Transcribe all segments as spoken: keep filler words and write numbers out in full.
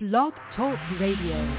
Blog Talk Radio.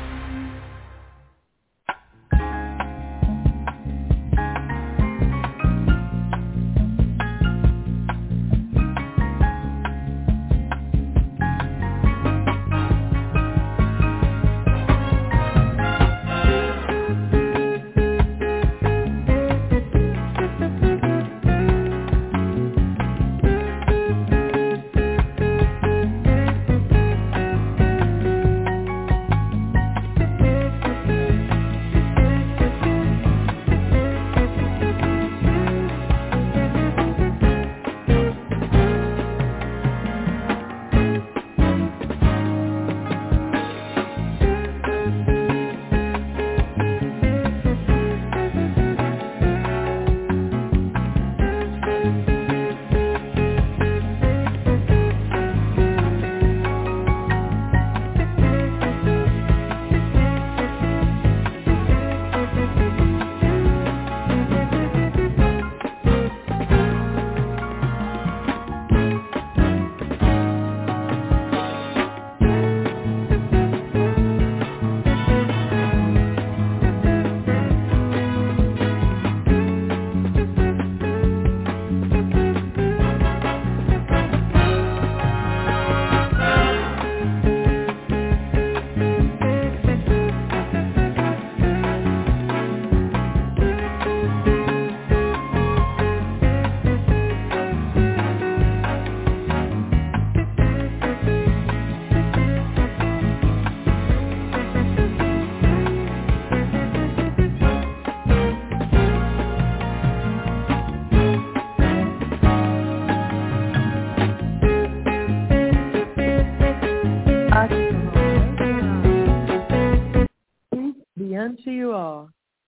Unto you all,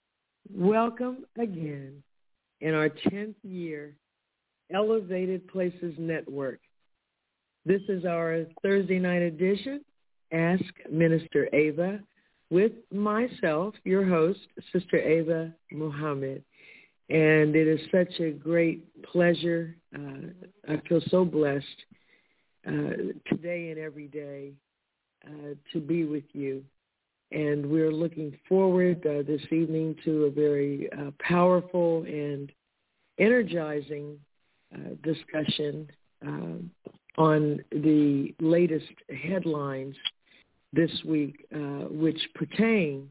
welcome again in our tenth year Elevated Places Network. This is our Thursday night edition, Ask Minister Ava, with myself, your host, Sister Ava Muhammad. And it is such a great pleasure. Uh, I feel so blessed uh, today and every day uh, to be with you. And we're looking forward uh, this evening to a very uh, powerful and energizing uh, discussion uh, on the latest headlines this week, uh, which pertain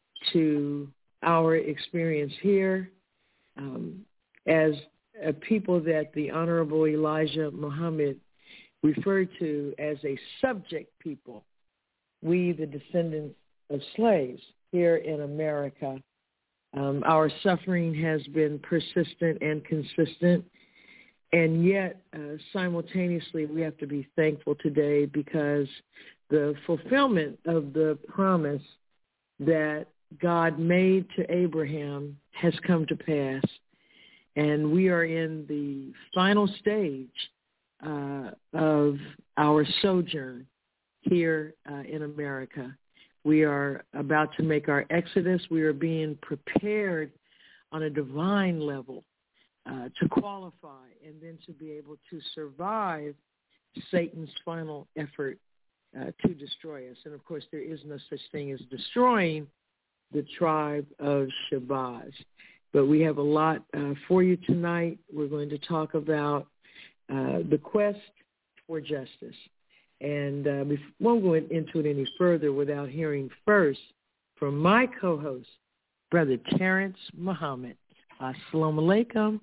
to our experience here um, as a people that the Honorable Elijah Muhammad referred to as a subject people. We, the descendants of slaves here in America. Um, our suffering has been persistent and consistent, and yet uh, simultaneously we have to be thankful today because the fulfillment of the promise that God made to Abraham has come to pass, and we are in the final stage uh, of our sojourn here uh, in America. We are about to make our exodus. We are being prepared on a divine level uh, to qualify and then to be able to survive Satan's final effort uh, to destroy us. And, of course, there is no such thing as destroying the tribe of Shabazz. But we have a lot uh, for you tonight. We're going to talk about uh, the quest for justice. And uh, we won't go into it any further without hearing first from my co-host, Brother Terrence Muhammad. Assalamu alaikum.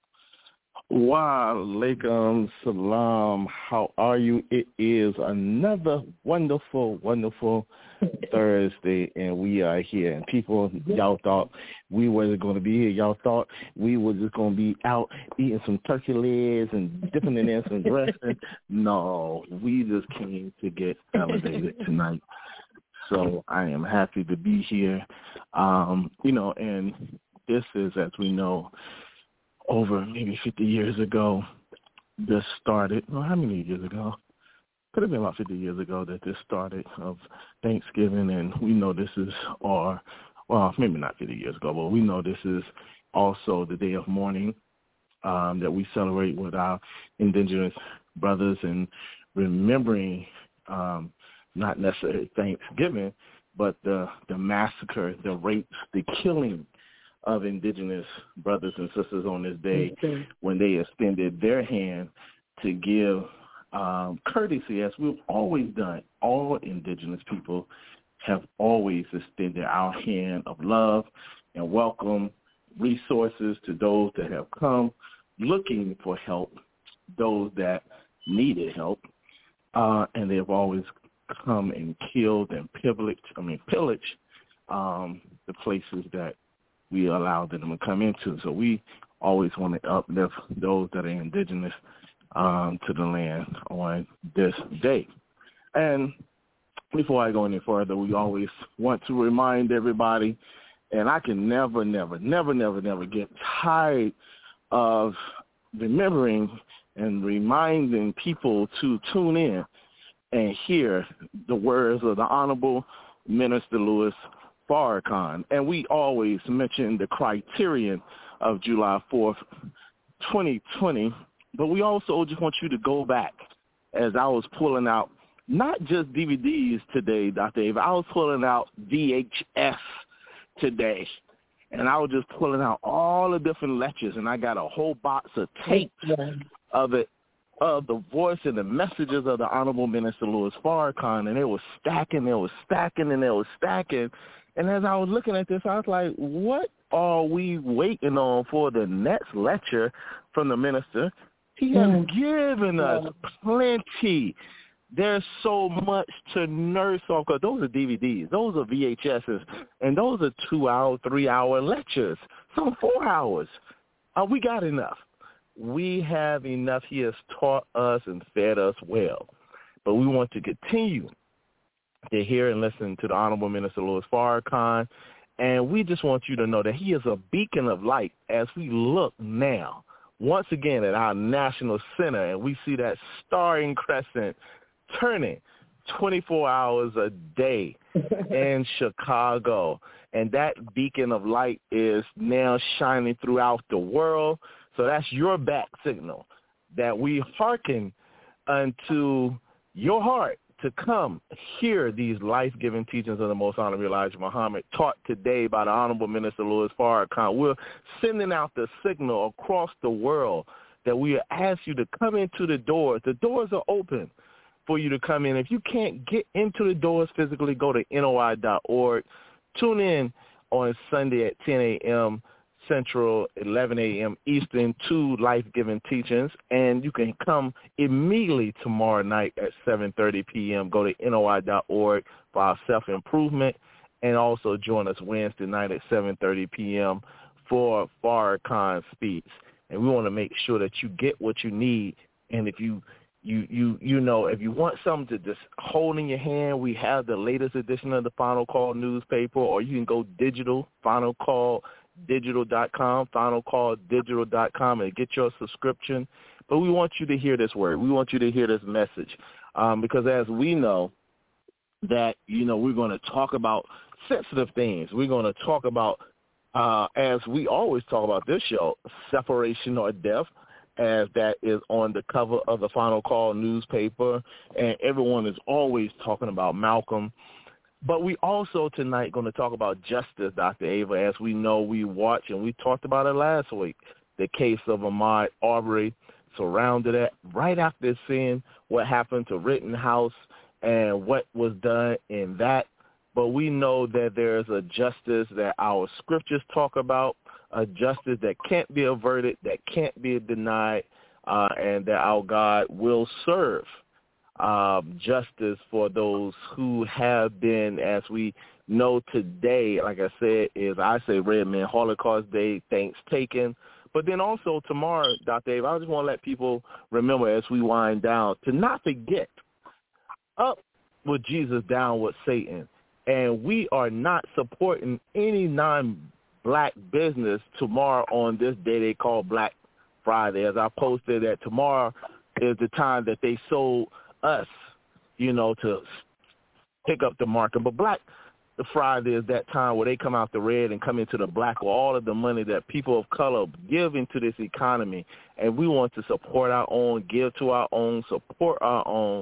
Wa alaikum salam. How are you? It is another wonderful, wonderful Thursday, and we are here. And people, y'all thought we wasn't going to be here. Y'all thought we were just going to be out eating some turkey legs and dipping in there some dressing. No, we just came to get elevated tonight. So I am happy to be here. Um, you know, and this is, as we know, over maybe fifty years ago, this started. Well, how many years ago? Could have been about fifty years ago that this started of Thanksgiving, and we know this is our, well, maybe not fifty years ago, but we know this is also the day of mourning um, that we celebrate with our indigenous brothers and remembering um, not necessarily Thanksgiving, but the, the massacre, the rapes, the killing of indigenous brothers and sisters on this day okay. when they extended their hand to give um, courtesy, as we've always done. All indigenous people have always extended our hand of love and welcome resources to those that have come looking for help, those that needed help, uh, and they've always come and killed and pillaged, I mean, pillaged um, the places that we allowed them to come into. So we always want to uplift those that are indigenous um, to the land on this day. And before I go any further, we always want to remind everybody, and I can never, never, never, never, never get tired of remembering and reminding people to tune in and hear the words of the Honorable Minister Louis Farrakhan. And we always mention the criterion of July fourth, twenty twenty, but we also just want you to go back, as I was pulling out not just D V Ds today, Doctor Ava, I was pulling out V H S today, and I was just pulling out all the different lectures, and I got a whole box of tapes yeah. of it, of the voice and the messages of the Honorable Minister Louis Farrakhan, and they were stacking, they were stacking, and they were stacking. And as I was looking at this, I was like, what are we waiting on for the next lecture from the minister? He has mm. given us plenty. There's so much to nurse on, because those are D V Ds, those are V H S's, and those are two-hour, three-hour lectures, some four hours. Uh, we got enough. We have enough. He has taught us and fed us well. But we want to continue to hear and listen to the Honorable Minister Louis Farrakhan, and we just want you to know that he is a beacon of light as we look now, once again, at our national center, and we see that starring crescent turning twenty-four hours a day in Chicago. And that beacon of light is now shining throughout the world. So that's your back signal that we hearken unto your heart to come hear these life-giving teachings of the Most Honorable Elijah Muhammad, taught today by the Honorable Minister Louis Farrakhan. We're sending out the signal across the world that we ask you to come into the doors. The doors are open for you to come in. If you can't get into the doors physically, go to N O I dot org. Tune in on Sunday at ten a.m. Central, eleven a.m. Eastern, to life-giving teachings, and you can come immediately tomorrow night at seven thirty p.m. Go to N O I dot org for our self-improvement, and also join us Wednesday night at seven thirty p.m. for Farrakhan Speaks. And we want to make sure that you get what you need, and if you You, you you know, if you want something to just hold in your hand, we have the latest edition of the Final Call newspaper, or you can go digital, final call digital dot com, final call digital dot com, and get your subscription. But we want you to hear this word. We want you to hear this message, um, because as we know that, you know, we're going to talk about sensitive things. We're going to talk about, uh, as we always talk about this show, separation or death, as that is on the cover of the Final Call newspaper, and everyone is always talking about Malcolm. But we also tonight going to talk about justice, Doctor Ava, as we know we watch, and we talked about it last week, the case of Ahmaud Arbery, surrounded it right after seeing what happened to Rittenhouse and what was done in that. But we know that there's a justice that our scriptures talk about, a justice that can't be averted, that can't be denied, uh, and that our God will serve um, justice for those who have been, as we know today, like I said, is, I say, Red Man Holocaust Day, thanks taken. But then also tomorrow, Doctor Dave, I just want to let people remember as we wind down to not forget, up with Jesus, down with Satan. And we are not supporting any non-black business tomorrow on this day they call Black Friday. As I posted, that tomorrow is the time that they sold us, you know, to pick up the market. But Black Friday is that time where they come out the red and come into the black with all of the money that people of color give into this economy. And we want to support our own, give to our own, support our own.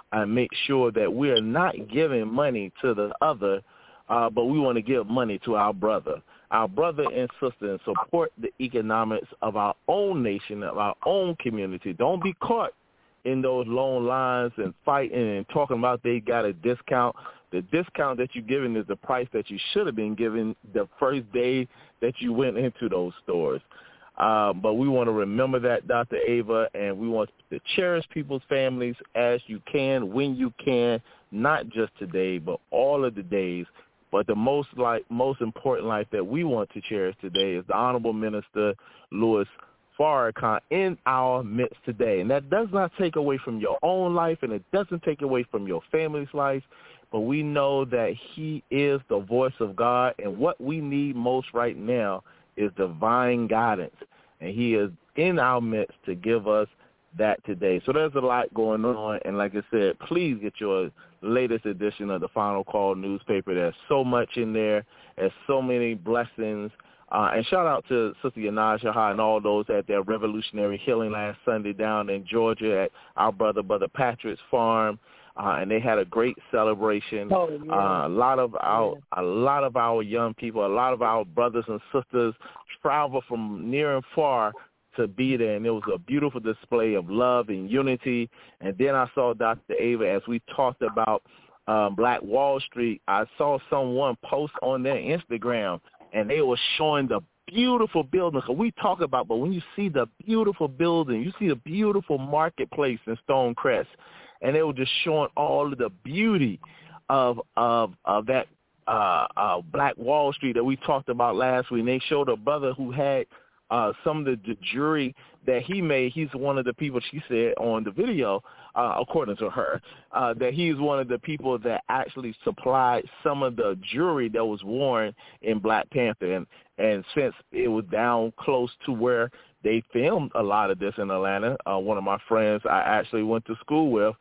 and make sure that we are not giving money to the other, uh, but we want to give money to our brother, our brother and sister, and support the economics of our own nation, of our own community. Don't be caught in those long lines and fighting and talking about they got a discount. The discount that you're giving is the price that you should have been given the first day that you went into those stores. Uh, but we want to remember that, Doctor Ava, and we want to cherish people's families as you can, when you can, not just today, but all of the days. But the most like most important life that we want to cherish today is the Honorable Minister Louis Farrakhan in our midst today. And that does not take away from your own life, and it doesn't take away from your family's life, but we know that he is the voice of God, and what we need most right now is divine guidance, and he is in our midst to give us that today. So there's a lot going on, and like I said, please get your latest edition of the Final Call newspaper. There's so much in there. There's so many blessings. Uh, and shout out to Sister Yanaja Ha and all those at their revolutionary healing last Sunday down in Georgia at our brother, Brother Patrick's farm. Uh, and they had a great celebration. Oh, yeah. uh, a lot of our yeah. a lot of our young people, a lot of our brothers and sisters travel from near and far to be there, and it was a beautiful display of love and unity. And then I saw Doctor Ava, as we talked about um, Black Wall Street, I saw someone post on their Instagram, and they were showing the beautiful building. So we talk about, but when you see the beautiful building, you see the beautiful marketplace in Stonecrest, and they were just showing all of the beauty of of, of that uh, uh, Black Wall Street that we talked about last week. And they showed a brother who had uh, some of the, the jewelry that he made. He's one of the people, she said on the video, uh, according to her, uh, that he's one of the people that actually supplied some of the jewelry that was worn in Black Panther. And, and since it was down close to where they filmed a lot of this in Atlanta, uh, one of my friends I actually went to school with,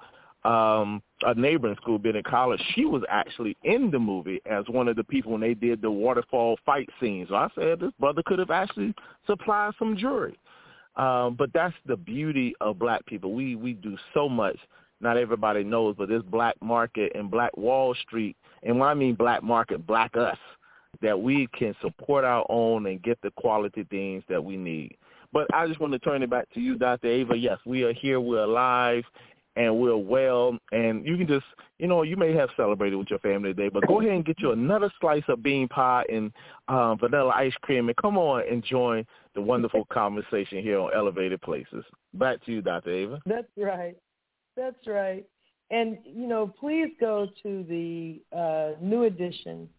um, a neighboring school, Bennett College, she was actually in the movie as one of the people when they did the waterfall fight scenes. So I said this brother could have actually supplied some jewelry. Um, but that's the beauty of Black people. We we do so much. Not everybody knows, but this Black market and Black Wall Street, and when I mean Black market, Black us, that we can support our own and get the quality things that we need. But I just want to turn it back to you, Doctor Ava. Yes, we are here. We're alive. And we're well, and you can just, you know, you may have celebrated with your family today, but go ahead and get you another slice of bean pie and um, vanilla ice cream, and come on and join the wonderful conversation here on Elevated Places. Back to you, Doctor Ava. That's right. That's right. And, you know, please go to the uh, new edition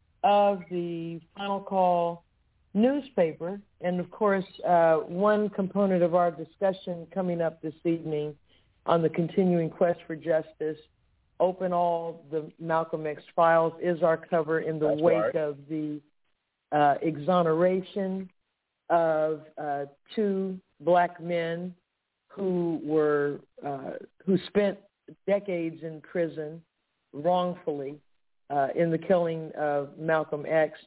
of the Final Call newspaper. And, of course, uh, one component of our discussion coming up this evening on the continuing quest for justice, Open All the Malcolm X Files, is our cover in the That's wake right. of the uh, exoneration of uh, two Black men who were uh, who spent decades in prison wrongfully uh, in the killing of Malcolm X,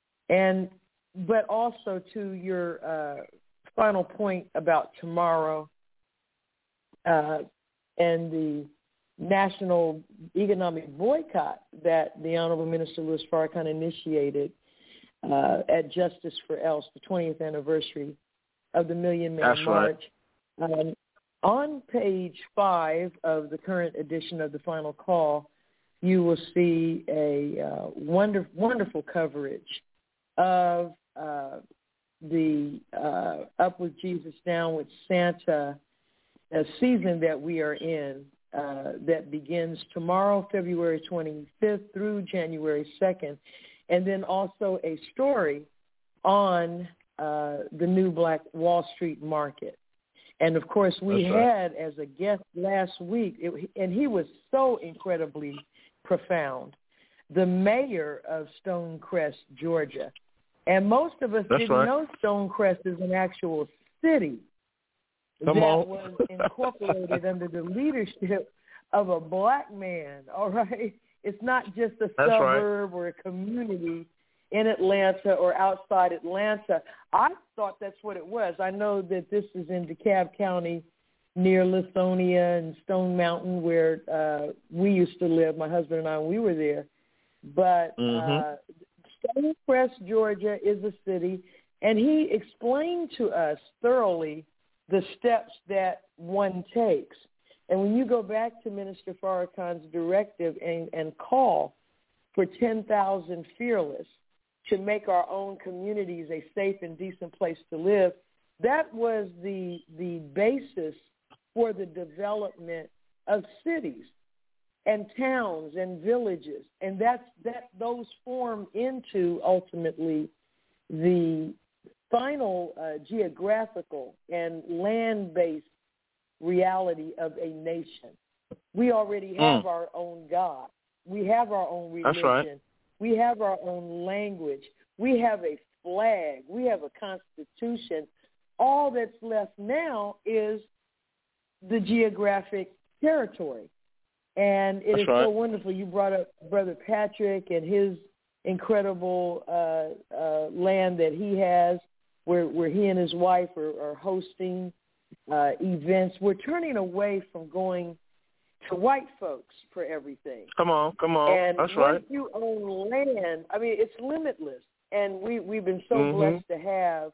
and but also to your uh, final point about tomorrow. Uh, and the national economic boycott that the Honorable Minister Louis Farrakhan initiated uh, at Justice for Else, the twentieth anniversary of the Million Man That's March. Right. Um, on page five of the current edition of the Final Call, you will see a uh, wonder, wonderful coverage of uh, the uh, Up with Jesus, Down with Santa a season that we are in uh, that begins tomorrow, February twenty-fifth through January second, and then also a story on uh, the new Black Wall Street market. And, of course, we That's right. had as a guest last week, it, and he was so incredibly profound, the mayor of Stonecrest, Georgia. And most of us That's didn't right. know Stonecrest is an actual city. Come that on. was incorporated under the leadership of a Black man, all right? It's not just a That's suburb right. or a community in Atlanta or outside Atlanta. I thought that's what it was. I know that this is in DeKalb County, near Lithonia and Stone Mountain, where uh, we used to live, my husband and I, when we were there. But mm-hmm. uh, Stonecrest, Georgia is a city, and he explained to us thoroughly the steps that one takes. And when you go back to Minister Farrakhan's directive and, and call for ten thousand fearless to make our own communities a safe and decent place to live, that was the the basis for the development of cities and towns and villages. And that's that those form into ultimately the final uh, geographical and land-based reality of a nation. We already have mm. our own God. We have our own religion. That's right. We have our own language. We have a flag. We have a constitution. All that's left now is the geographic territory. And it that's is right. so wonderful. You brought up Brother Patrick and his incredible uh, uh, land that he has, where, where he and his wife are, are hosting uh, events. We're turning away from going to white folks for everything. Come on, come on. And that's once right. you own land, I mean, it's limitless. And we, we've been so mm-hmm. blessed to have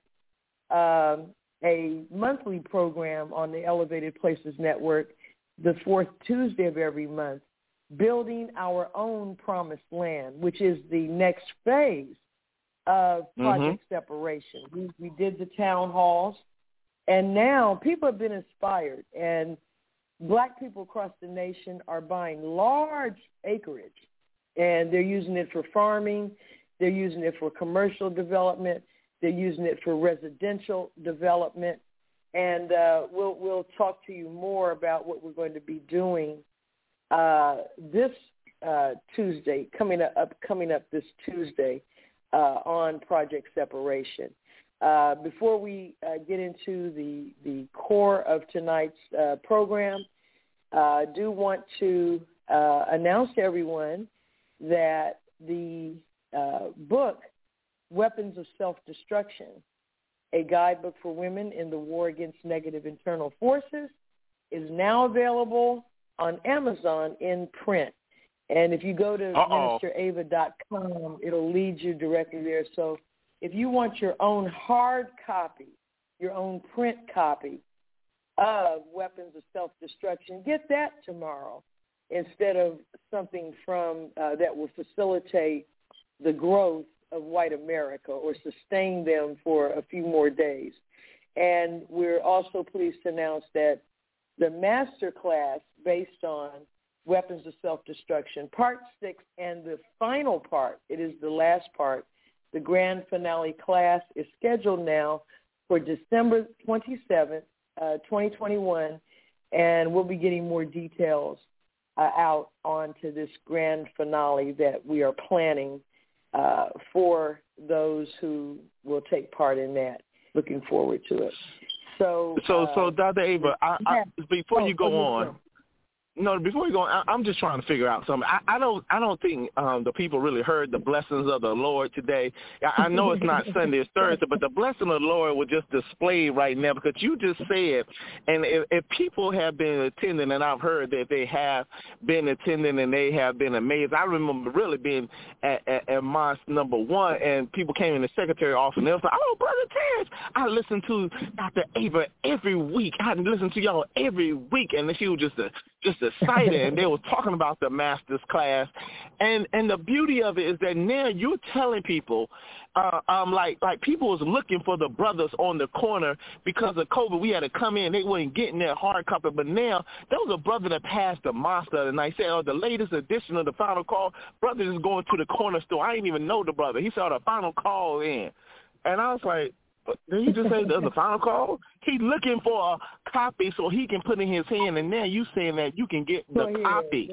um, a monthly program on the Elevated Places Network, the fourth Tuesday of every month, building our own promised land, which is the next phase of Project mm-hmm. Separation. We, we did the town halls, and now people have been inspired, and black people across the nation are buying large acreage, and they're using it for farming. They're using it for commercial development. They're using it for residential development. And uh, we'll we'll talk to you more about what we're going to be doing uh, this uh, Tuesday, coming up coming up this Tuesday uh, on Project Separation. Uh, before we uh, get into the the core of tonight's uh, program, I uh, do want to uh, announce to everyone that the uh, book, Weapons of Self-Destruction, a guidebook for women in the war against negative internal forces, is now available on Amazon in print. And if you go to minister ava dot com, it'll lead you directly there. So if you want your own hard copy, your own print copy of Weapons of Self-Destruction, get that tomorrow instead of something from uh, that will facilitate the growth of white America or sustain them for a few more days. And we're also pleased to announce that the master class based on Weapons of Self-Destruction, part six, and the final part, it is the last part, the grand finale class is scheduled now for December twenty-seventh, uh, twenty twenty-one, and we'll be getting more details uh, out onto this grand finale that we are planning uh, for those who will take part in that. Looking forward to it. So, so, uh, so Doctor Ava, I, I, before oh, you go on, on. No, before you go, I, I'm just trying to figure out something. I, I don't, I don't think um, the people really heard the blessings of the Lord today. I, I know it's not Sunday, it's Thursday, but the blessing of the Lord was just displayed right now because you just said, and if, if people have been attending, and I've heard that they have been attending and they have been amazed. I remember really being at, at, at Mosque number one, and people came in the secretary office, and they was like, "Oh, Brother Terrence, I listen to Doctor Ava every week. I listen to y'all every week," and she was just a just excited, and they were talking about the master's class, and and the beauty of it is that now you're telling people, uh, um, like like people was looking for the brothers on the corner because of COVID. We had to come in, they weren't getting their hard copy, but now there was a brother that passed the master, and I said, "Oh, the latest edition of the Final Call, brother is going to the corner store." I didn't even know the brother. He saw the Final Call in, and I was like, did he just say there's a final call? He's looking for a copy so he can put in his hand, and now you saying that you can get the oh, yeah. copy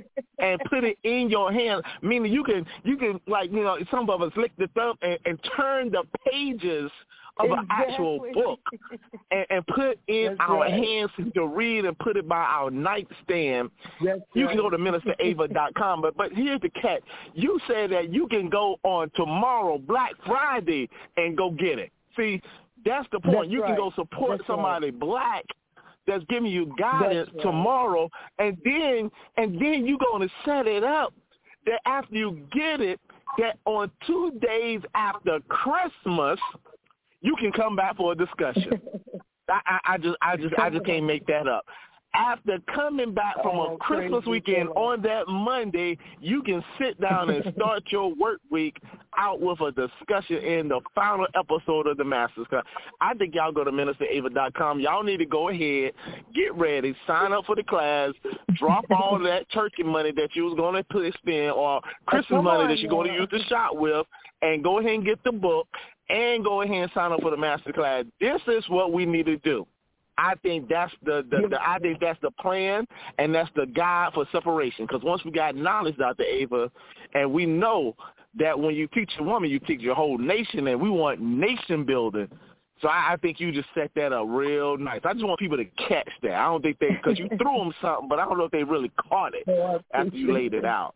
and put it in your hand, meaning you can, you can like, you know, some of us lick the thumb and, and turn the pages of exactly. an actual book and, and put in That's our right. hands to read and put it by our nightstand. That's you right. can go to minister ava dot com, but, but here's the catch. You said that you can go on tomorrow, Black Friday, and go get it. See, that's the point. That's you right. can go support That's somebody right. black that's giving you guidance right. tomorrow, and then and then you're going to set it up that after you get it, that on two days after Christmas, you can come back for a discussion. I, I, I just I just I just can't make that up. After coming back from oh, a Christmas weekend on that Monday, you can sit down and start your work week out with a discussion in the final episode of the Masters Class. I think y'all go to minister ava dot com. Y'all need to go ahead, get ready, sign up for the class, drop all that turkey money that you was going to spend or Christmas money on, that you're going to use to shop with, and go ahead and get the book and go ahead and sign up for the Master Class. This is what we need to do. I think that's the, the, the I think that's the plan, and that's the guide for separation. Because once we got knowledge, Doctor Ava, and we know that when you teach a woman, you teach your whole nation, and we want nation building. So I, I think you just set that up real nice. I just want people to catch that. I don't think they, because you threw them something, but I don't know if they really caught it oh, after you laid it out.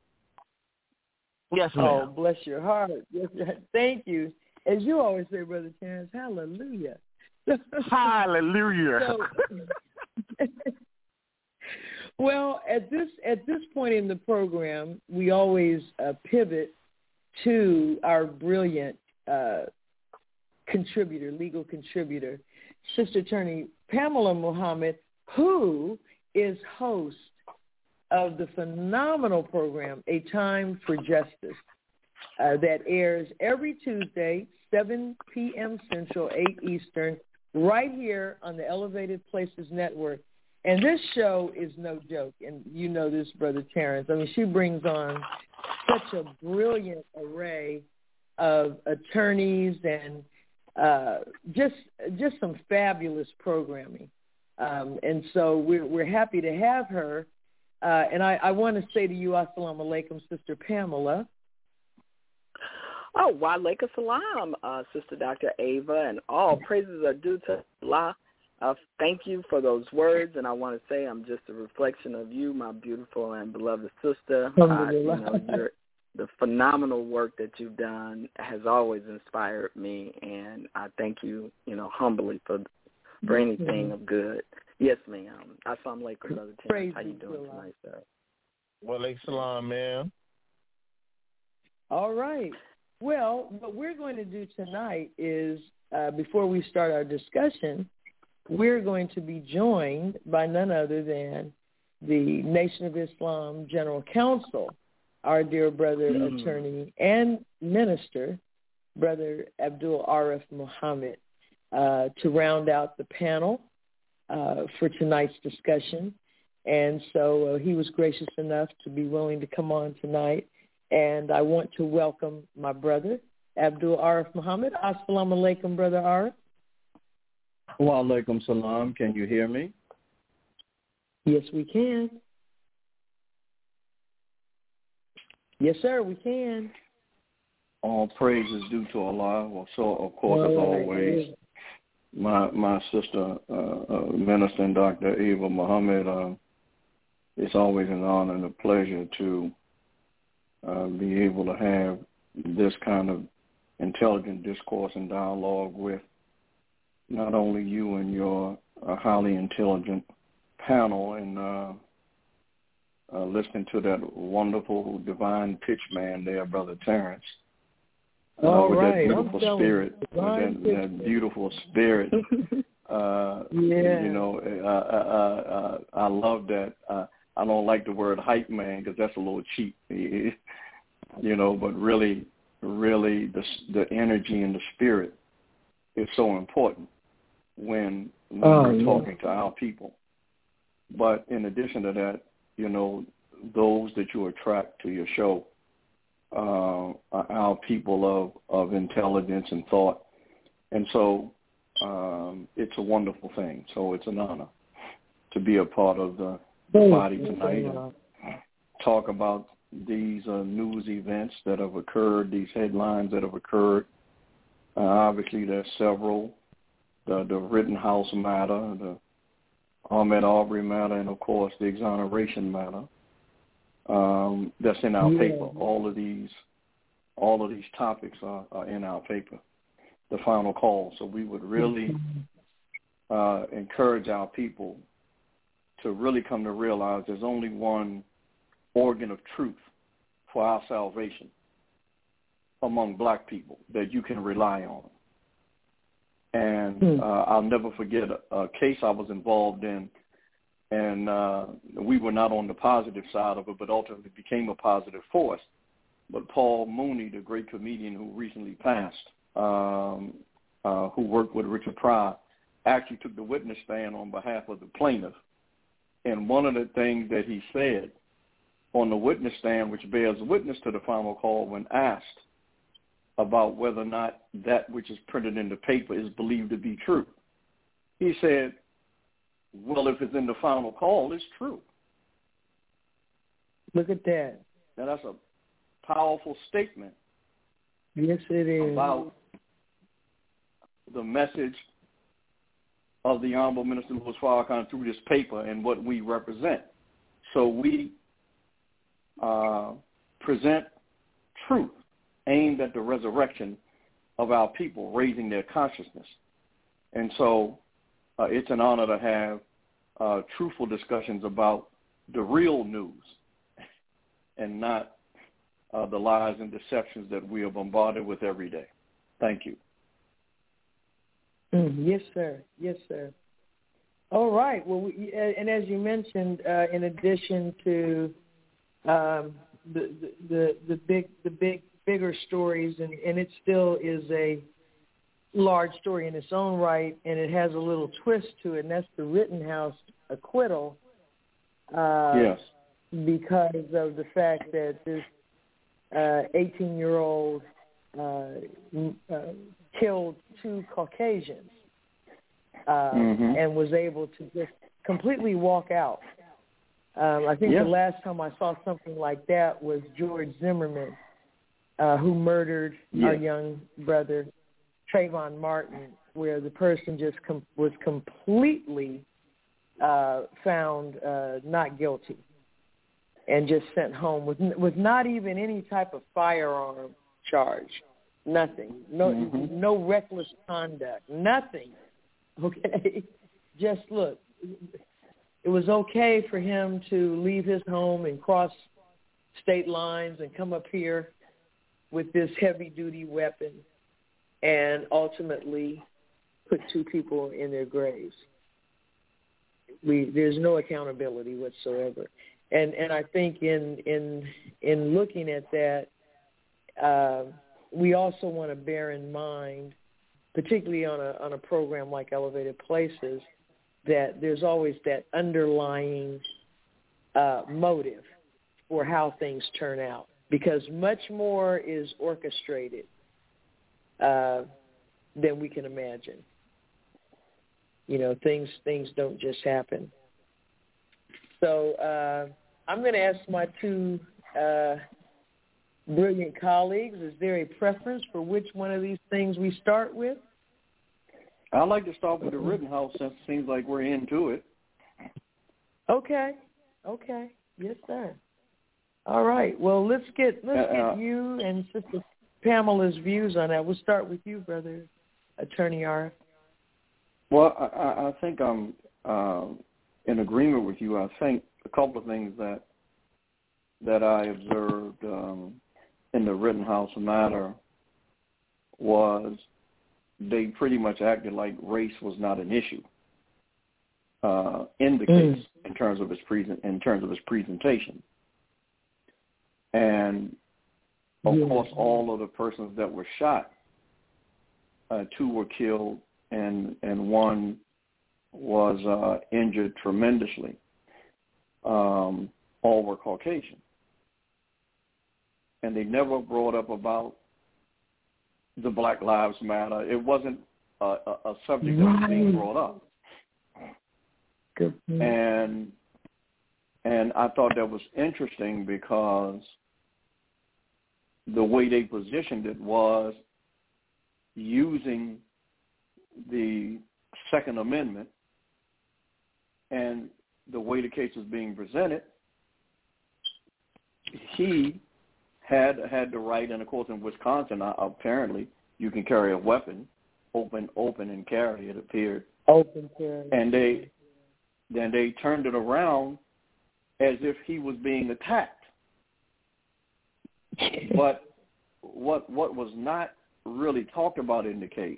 Yes, ma'am. Oh, bless your heart. Yes, thank you. As you always say, Brother Terrence, hallelujah. Hallelujah. So, well, at this at this point in the program, we always uh, pivot to our brilliant uh, contributor, legal contributor, Sister Attorney Pamela Muhammad, who is host of the phenomenal program, A Time for Justice, uh, that airs every Tuesday, seven p.m. Central, eight Eastern, right here on the Elevated Places Network. And this show is no joke, and you know this, Brother Terrence. I mean, she brings on such a brilliant array of attorneys and uh, just just some fabulous programming. Um, and so we're, we're happy to have her. Uh, and I, I want to say to you, Assalamu alaikum, Sister Pamela. Oh, wa alaikum salam, uh, Sister Doctor Ava, and all praises are due to Allah. Uh, thank you for those words, and I want to say I'm just a reflection of you, my beautiful and beloved sister. Uh, you know, you're, the phenomenal work that you've done has always inspired me, and I thank you, you know, humbly for for anything of good. Yes, ma'am. Assalamu alaikum, Brother Terrence. How you doing tonight, sir? Wa alaikum salam, ma'am. All right. Well, what we're going to do tonight is, uh, before we start our discussion, we're going to be joined by none other than the Nation of Islam General Counsel, our dear brother, mm. attorney, and minister, Brother Abdul Arif Muhammad, uh, to round out the panel uh, for tonight's discussion. And so uh, he was gracious enough to be willing to come on tonight. And I want to welcome my brother, Abdul Arif Muhammad. Assalamu alaikum, Brother Arif. Wa alaikum salam. Can you hear me? Yes, we can. Yes, sir, we can. All praise is due to Allah. Well, so, of course, as always, my my sister, uh, uh, Minister and Doctor Ava Muhammad, uh, it's always an honor and a pleasure to Uh, be able to have this kind of intelligent discourse and dialogue with not only you and your uh, highly intelligent panel, and uh, uh, listening to that wonderful divine pitch man there, Brother Terrence, uh, All with right. that beautiful spirit, with that, that beautiful spirit. uh, yeah. You know, uh, uh, uh, I love that. Uh, I don't like the word hype man because that's a little cheap, you know, but really, really the the energy and the spirit is so important when, when oh, we're yeah. talking to our people. But in addition to that, you know, those that you attract to your show uh, are our people of, of intelligence and thought. And so um, it's a wonderful thing. So it's an honor to be a part of the body tonight and talk about these uh, news events that have occurred, these headlines that have occurred. Uh, obviously, there's several. The, the Rittenhouse matter, the Ahmaud Arbery matter, and, of course, the exoneration matter um, that's in our yeah. paper. All of these all of these topics are, are in our paper, the final call. So we would really uh, encourage our people to really come to realize there's only one organ of truth for our salvation among black people that you can rely on. And mm. uh, I'll never forget a, a case I was involved in, and uh, we were not on the positive side of it, but ultimately became a positive force. But Paul Mooney, the great comedian who recently passed, um, uh, who worked with Richard Pryor, actually took the witness stand on behalf of the plaintiff. And one of the things that he said on the witness stand, which bears witness to the final call when asked about whether or not that which is printed in the paper is believed to be true, he said, well, if it's in the final call, it's true. Look at that. Now, that's a powerful statement. Yes, it is. About the message of the Honorable Minister Louis Farrakhan through this paper and what we represent. So we uh, present truth aimed at the resurrection of our people, raising their consciousness. And so uh, it's an honor to have uh, truthful discussions about the real news and not uh, the lies and deceptions that we are bombarded with every day. Thank you. Mm, yes, sir. Yes, sir. All right. Well, we, and as you mentioned, uh, in addition to um, the, the the big the big bigger stories, and, and it still is a large story in its own right, and it has a little twist to it, and that's the Rittenhouse acquittal. Uh, yes. Because of the fact that this uh, eighteen-year-old uh, uh, killed two Caucasians uh, mm-hmm. and was able to just completely walk out. Um, I think yeah. the last time I saw something like that was George Zimmerman, uh, who murdered yeah. our young brother, Trayvon Martin, where the person just com- was completely uh, found uh, not guilty and just sent home with with not even any type of firearm charge, nothing, no mm-hmm. no reckless conduct, nothing. Okay, just look, it was okay for him to leave his home and cross state lines and come up here with this heavy-duty weapon and ultimately put two people in their graves. We there's no accountability whatsoever. And and I think in in in looking at that, uh, we also want to bear in mind, particularly on a on a program like Elevated Places, that there's always that underlying uh, motive for how things turn out, because much more is orchestrated uh, than we can imagine. You know, things things don't just happen. So uh, I'm going to ask my two uh, brilliant colleagues, is there a preference for which one of these things we start with? I'd like to start with the Rittenhouse since it seems like we're into it. Okay. Okay. Yes, sir. All right. Well, let's get let's uh, get you and Sister Pamela's views on that. We'll start with you, Brother Attorney R. Well, I, I think I'm uh, in agreement with you. I think a couple of things that that I observed um, in the Rittenhouse matter was they pretty much acted like race was not an issue uh, in the mm. case in terms of its present in terms of its presentation, and of yeah. course all of the persons that were shot, uh, two were killed and and one was uh, injured tremendously. Um, all were Caucasian. And they never brought up about the Black Lives Matter. It wasn't a, a, a subject that was being brought up. Good. And and I thought that was interesting because the way they positioned it was using the Second Amendment, and the way the case was being presented, he had had the right, and of course in Wisconsin, uh, apparently you can carry a weapon, open, open and carry. It appeared, open carry, and they then they turned it around as if he was being attacked. But what what was not really talked about in the case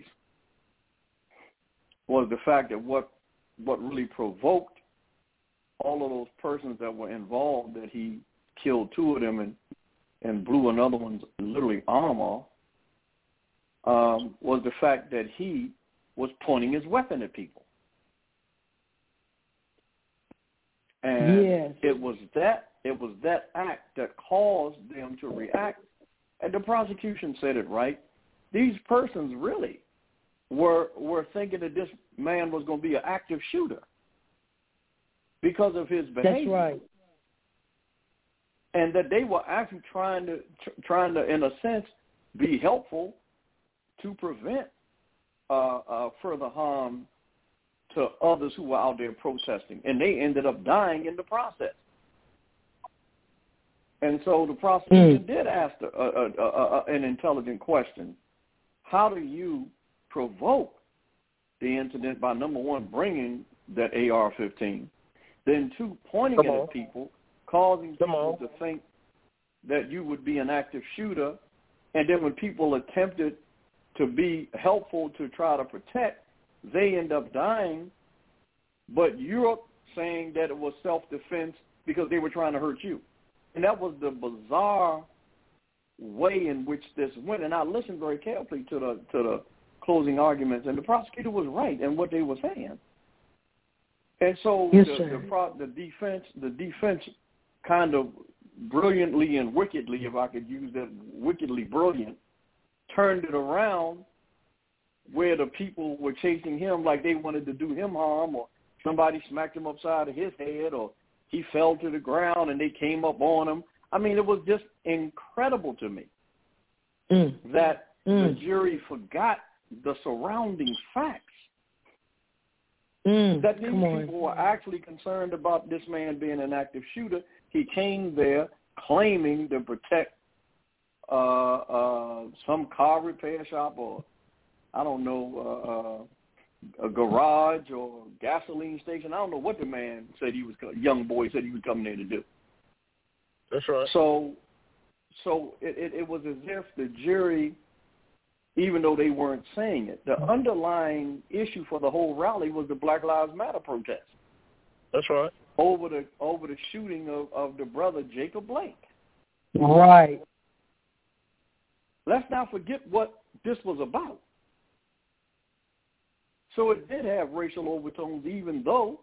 was the fact that what what really provoked all of those persons that were involved, that he killed two of them and, and blew another one's literally arm off, um, was the fact that he was pointing his weapon at people. And yes. it was that it was that act that caused them to react. And the prosecution said it right. These persons really were were thinking that this man was going to be an active shooter because of his behavior. That's right. And that they were actually trying to tr- trying to, in a sense, be helpful to prevent uh, uh, further harm to others who were out there protesting, and they ended up dying in the process. And so the prosecution mm. did ask a, a, a, a, an intelligent question: how do you provoke the incident by, number one, bringing that A R fifteen, then two, pointing Come it on. at people, causing Come people on. to think that you would be an active shooter, and then when people attempted to be helpful to try to protect, they end up dying, but you're saying that it was self-defense because they were trying to hurt you. And that was the bizarre way in which this went. And I listened very carefully to the to the closing arguments, and the prosecutor was right in what they were saying. And so yes, the, sir. the, pro, the defense the defense kind of brilliantly and wickedly, if I could use that, wickedly brilliant, turned it around where the people were chasing him like they wanted to do him harm, or somebody smacked him upside of his head, or he fell to the ground and they came up on him. I mean, it was just incredible to me mm. that mm. the jury forgot the surrounding facts. Mm. That these Come on. people were actually concerned about this man being an active shooter. He came there claiming to protect uh, uh, some car repair shop, or I don't know, uh, a garage or gasoline station. I don't know what the man said he was, young boy said he was coming there to do. That's right. So, so it, it, it was as if the jury, even though they weren't saying it, the underlying issue for the whole rally was the Black Lives Matter protest. That's right. Over the over the shooting of, of the brother Jacob Blake. Right. Let's not forget what this was about. So it did have racial overtones, even though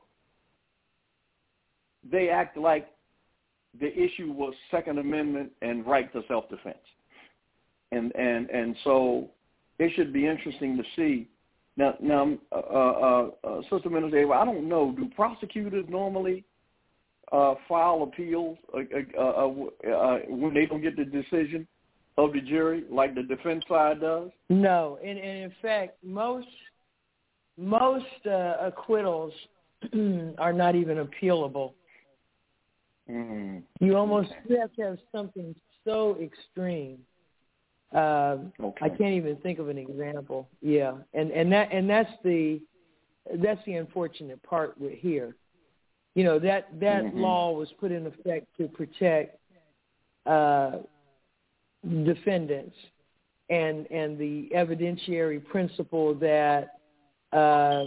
they act like the issue was Second Amendment and right to self-defense. And and and so it should be interesting to see. Now, now uh, uh, uh, Sister Minister Ava, I don't know, do prosecutors normally uh, file appeals uh, uh, uh, uh, when they don't get the decision of the jury like the defense side does? No, and, and in fact, most most uh, acquittals are not even appealable. Mm-hmm. You almost have to have something so extreme. Uh, okay. I can't even think of an example. Yeah, and and that and that's the that's the unfortunate part with here. You know, that that mm-hmm. law was put in effect to protect uh, defendants, and and the evidentiary principle that uh,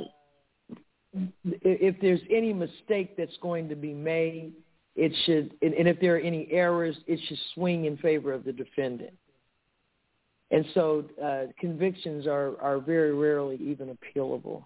if there's any mistake that's going to be made, it should, and, and if there are any errors, it should swing in favor of the defendant. And so uh, convictions are, are very rarely even appealable.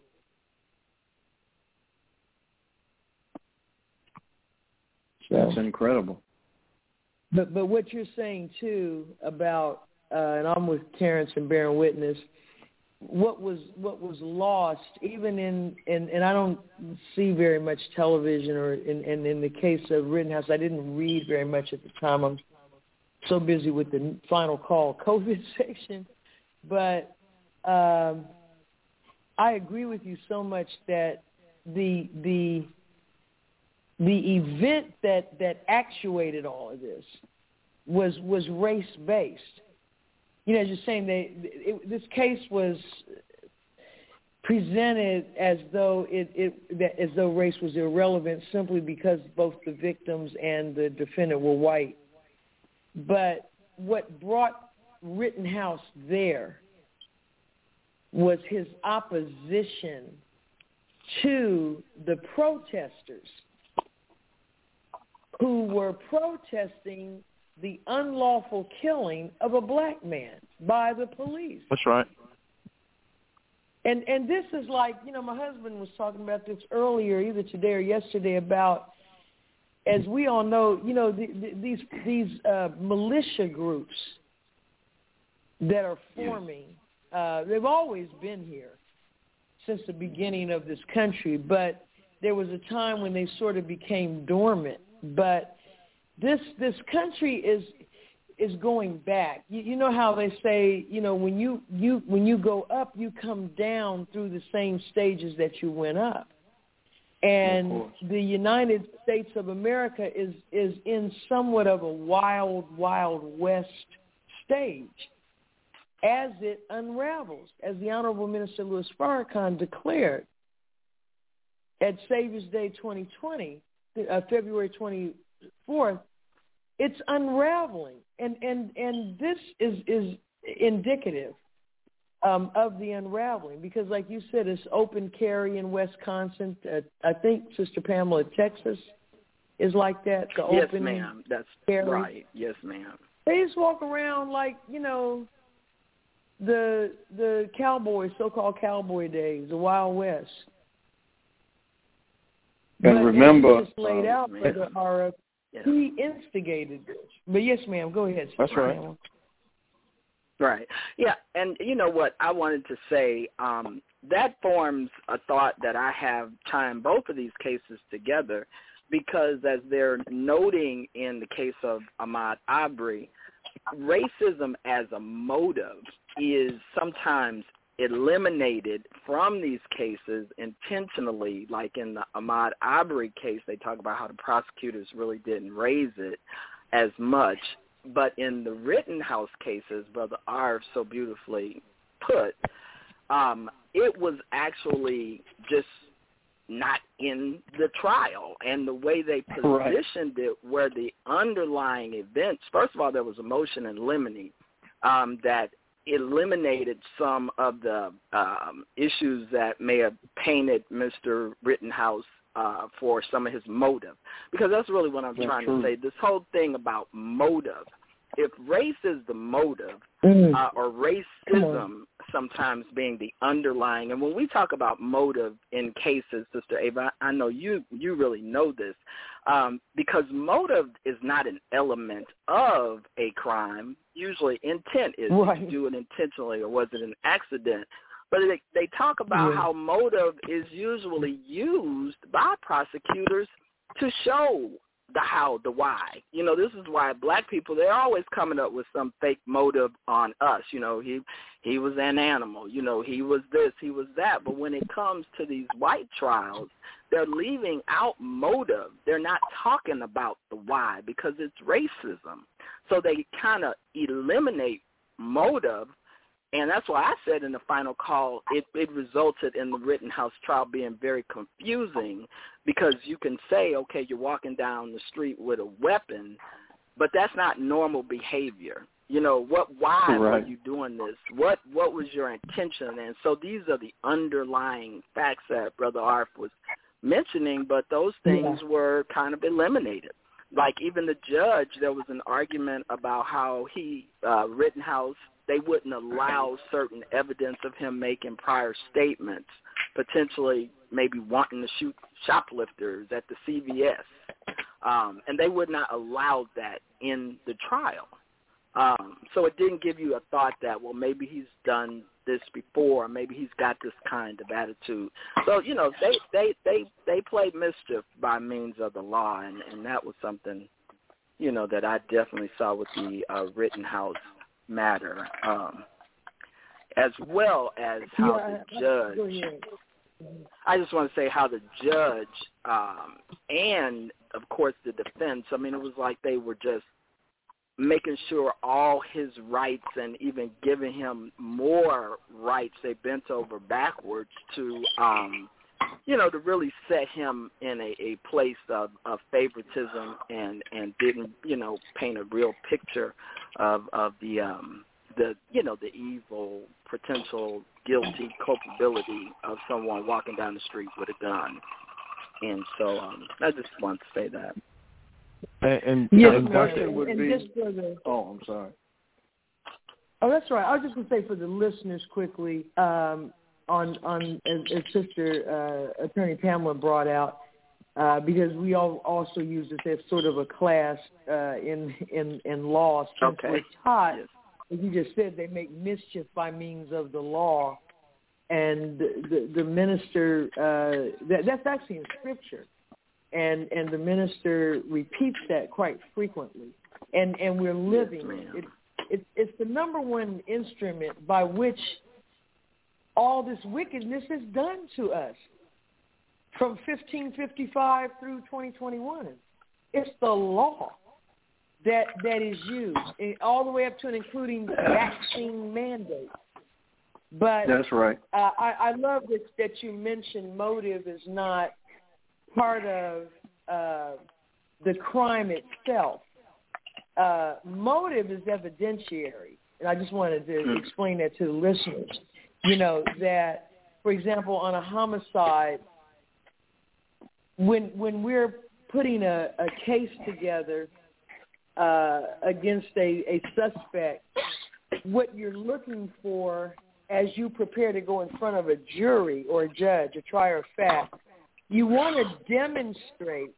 That's so incredible. But but what you're saying, too, about, uh, and I'm with Terrence and bearing witness, what was what was lost, even in, in and I don't see very much television, or in, in, in the case of Rittenhouse, I didn't read very much at the time. I'm so busy with the final call COVID section. But um, I agree with you so much that the the the event that, that actuated all of this was was race based. You know, as you're saying, they, it, this case was presented as though it, it as though race was irrelevant simply because both the victims and the defendant were white. But what brought Rittenhouse there was his opposition to the protesters who were protesting the unlawful killing of a black man by the police. That's right. And and this is like, you know, my husband was talking about this earlier, either today or yesterday, about, as we all know, you know, the, the, these these uh, militia groups that are forming, uh, they've always been here since the beginning of this country, but there was a time when they sort of became dormant. But this this country is is going back. You, you know how they say, you know, when you, you when you go up, you come down through the same stages that you went up. And the United States of America is, is in somewhat of a wild, wild west stage as it unravels, as the Honorable Minister Louis Farrakhan declared at Savior's Day twenty twenty, uh, February twenty-fourth. It's unraveling, and, and, and this is, is indicative um, of the unraveling because, like you said, it's open carry in Wisconsin. Uh, I think, Sister Pamela, Texas is like that. The yes, open ma'am. That's carry. right. Yes, ma'am. They just walk around like, you know, the the cowboys, so-called cowboy days, the Wild West. And but remember, it's just laid uh, out for the R F. Yeah. He instigated this. But yes, ma'am, go ahead. That's right. Pamela. Right. Yeah, and you know what I wanted to say, um, that forms a thought that I have tying both of these cases together because as they're noting in the case of Ahmaud Arbery, racism as a motive is sometimes eliminated from these cases intentionally. Like in the Ahmaud Arbery case, they talk about how the prosecutors really didn't raise it as much. But in the Rittenhouse cases, Brother R so beautifully put, um, it was actually just not in the trial. And the way they positioned right. it, where the underlying events, first of all, there was a motion in limine um, that eliminated some of the um, issues that may have painted Mister Rittenhouse uh, for some of his motive. Because that's really what I'm that's trying true. to say. This whole thing about motive, if race is the motive, mm. uh, or racism sometimes being the underlying, and when we talk about motive in cases, Sister Ava, I know you, you really know this, um, because motive is not an element of a crime. Usually intent is right. to do it intentionally or was it an accident. But they, they talk about yeah. how motive is usually used by prosecutors to show the how, the why. You know, this is why black people, they're always coming up with some fake motive on us. You know, he he was an animal. You know, he was this, he was that. But when it comes to these white trials, they're leaving out motive. They're not talking about the why because it's racism. So they kind of eliminate motive. And that's why I said in the final call, it, it resulted in the Rittenhouse trial being very confusing because you can say, okay, you're walking down the street with a weapon, but that's not normal behavior. You know, what? Why right. were you doing this? What what was your intention? And so these are the underlying facts that Brother Arf was mentioning, but those things yeah. were kind of eliminated. Like even the judge, there was an argument about how he, uh, Rittenhouse, they wouldn't allow certain evidence of him making prior statements, potentially maybe wanting to shoot shoplifters at the C V S. Um, and they would not allow that in the trial. Um, so it didn't give you a thought that, well, maybe he's done this before, or maybe he's got this kind of attitude. So, you know, they, they, they, they played mischief by means of the law, and, and that was something, you know, that I definitely saw with the uh, Rittenhouse matter, um, as well as how yeah, the judge, I just want to say how the judge um, and, of course, the defense, I mean, it was like they were just making sure all his rights and even giving him more rights, they bent over backwards to, um, you know, to really set him in a, a place of, of favoritism and, and didn't, you know, paint a real picture of, of the, um, the, you know, the evil, potential, guilty culpability of someone walking down the street with a gun. And so um, I just want to say that. And, and, yes, and question would and be, just for the, oh, I'm sorry. Oh, that's right. I was just going to say for the listeners quickly, um, on on as, as Sister uh, Attorney Pamela brought out, uh, because we all also use this as sort of a class uh, in in in law. Since Okay. we're taught, yes. as you just said, they make mischief by means of the law, and the the, the minister uh, that, that's actually in Scripture, and and the minister repeats that quite frequently, and and we're living yes, it. It, it's the number one instrument by which all this wickedness is done to us from fifteen fifty-five through twenty twenty-one. It's the law that that is used, all the way up to and including vaccine mandates. But that's right. Uh, I, I love that, that you mentioned motive is not part of uh, the crime itself. Uh, motive is evidentiary, and I just wanted to mm. explain that to the listeners. You know, that, for example, on a homicide, when when we're putting a, a case together uh, against a, a suspect, what you're looking for as you prepare to go in front of a jury or a judge, a trier of fact, you want to demonstrate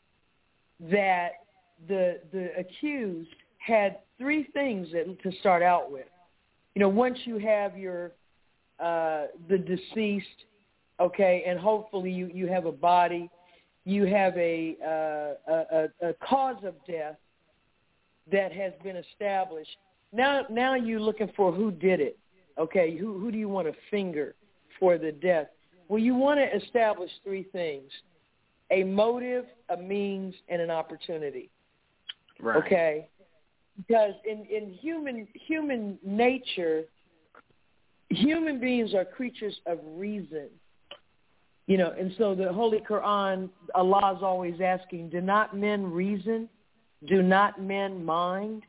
that the the accused had three things that, to start out with. You know, once you have your uh, the deceased, okay, and hopefully you, you have a body, you have a, uh, a a cause of death that has been established. Now now you're looking for who did it, okay? Who who do you want to finger for the death? Well, you want to establish three things: a motive, a means, and an opportunity. Right. Okay, because in, in human human nature, human beings are creatures of reason, you know, and so the Holy Quran, Allah is always asking, do not men reason? Do not men mind?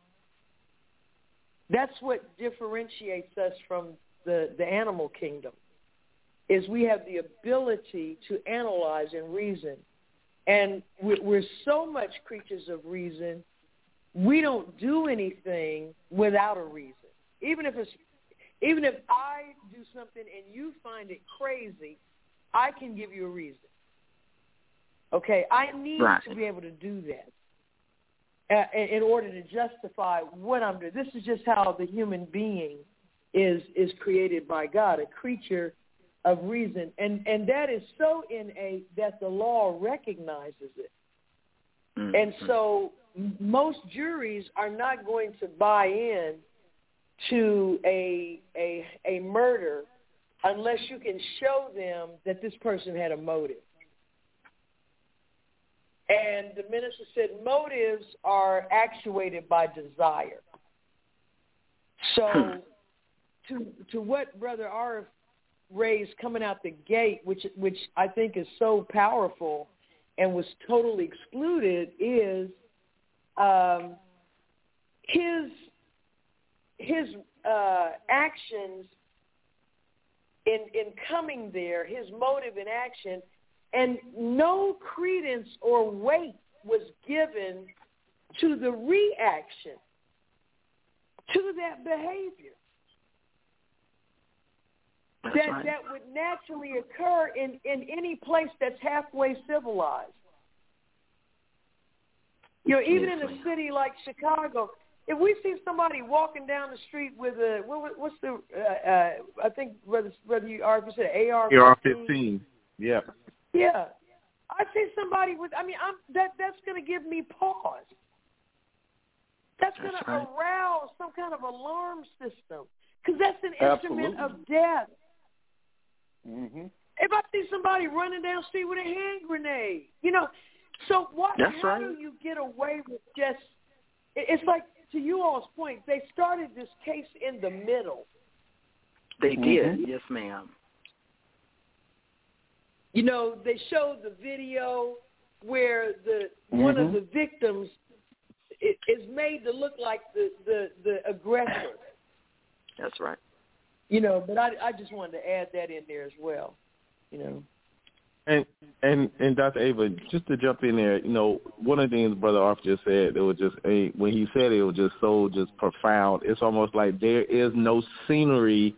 That's what differentiates us from the, the animal kingdom, is we have the ability to analyze and reason. And we're so much creatures of reason, we don't do anything without a reason. Even if it's, even if I do something and you find it crazy, I can give you a reason. Okay, I need right. to be able to do that uh, in order to justify what I'm doing. This is just how the human being is is created by God, a creature of reason, and and that is so innate that the law recognizes it. Mm-hmm. And so most juries are not going to buy in to a a a murder unless you can show them that this person had a motive. And the minister said motives are actuated by desire. So to to what Brother Arif raised coming out the gate, which which I think is so powerful and was totally excluded, is um, his his uh, actions in in coming there, his motive in action, and no credence or weight was given to the reaction to that behavior. That's that right. that would naturally occur in, in any place that's halfway civilized. You know, even yes, in a city like Chicago, if we see somebody walking down the street with a, what, what's the, uh, uh, I think whether, whether you are, you said A R fifteen. A R fifteen, yeah. Yeah. I see somebody with, I mean, I'm, that that's going to give me pause. That's going to right. arouse some kind of alarm system, because that's an Absolutely. instrument of death. Mm-hmm. If I see somebody running down the street with a hand grenade, you know, so what? That's how right. do you get away with just? It's like to you all's point, they started this case in the middle. They did, Mm-hmm. yes, ma'am. You know, they showed the video where the mm-hmm. one of the victims is made to look like the, the, the aggressor. That's right. You know, but I, I just wanted to add that in there as well, you know. And and and Doctor Ava, just to jump in there, you know, one of the things Brother Arthur just said, it was just a, when he said it, it was just so just profound. It's almost like there is no scenery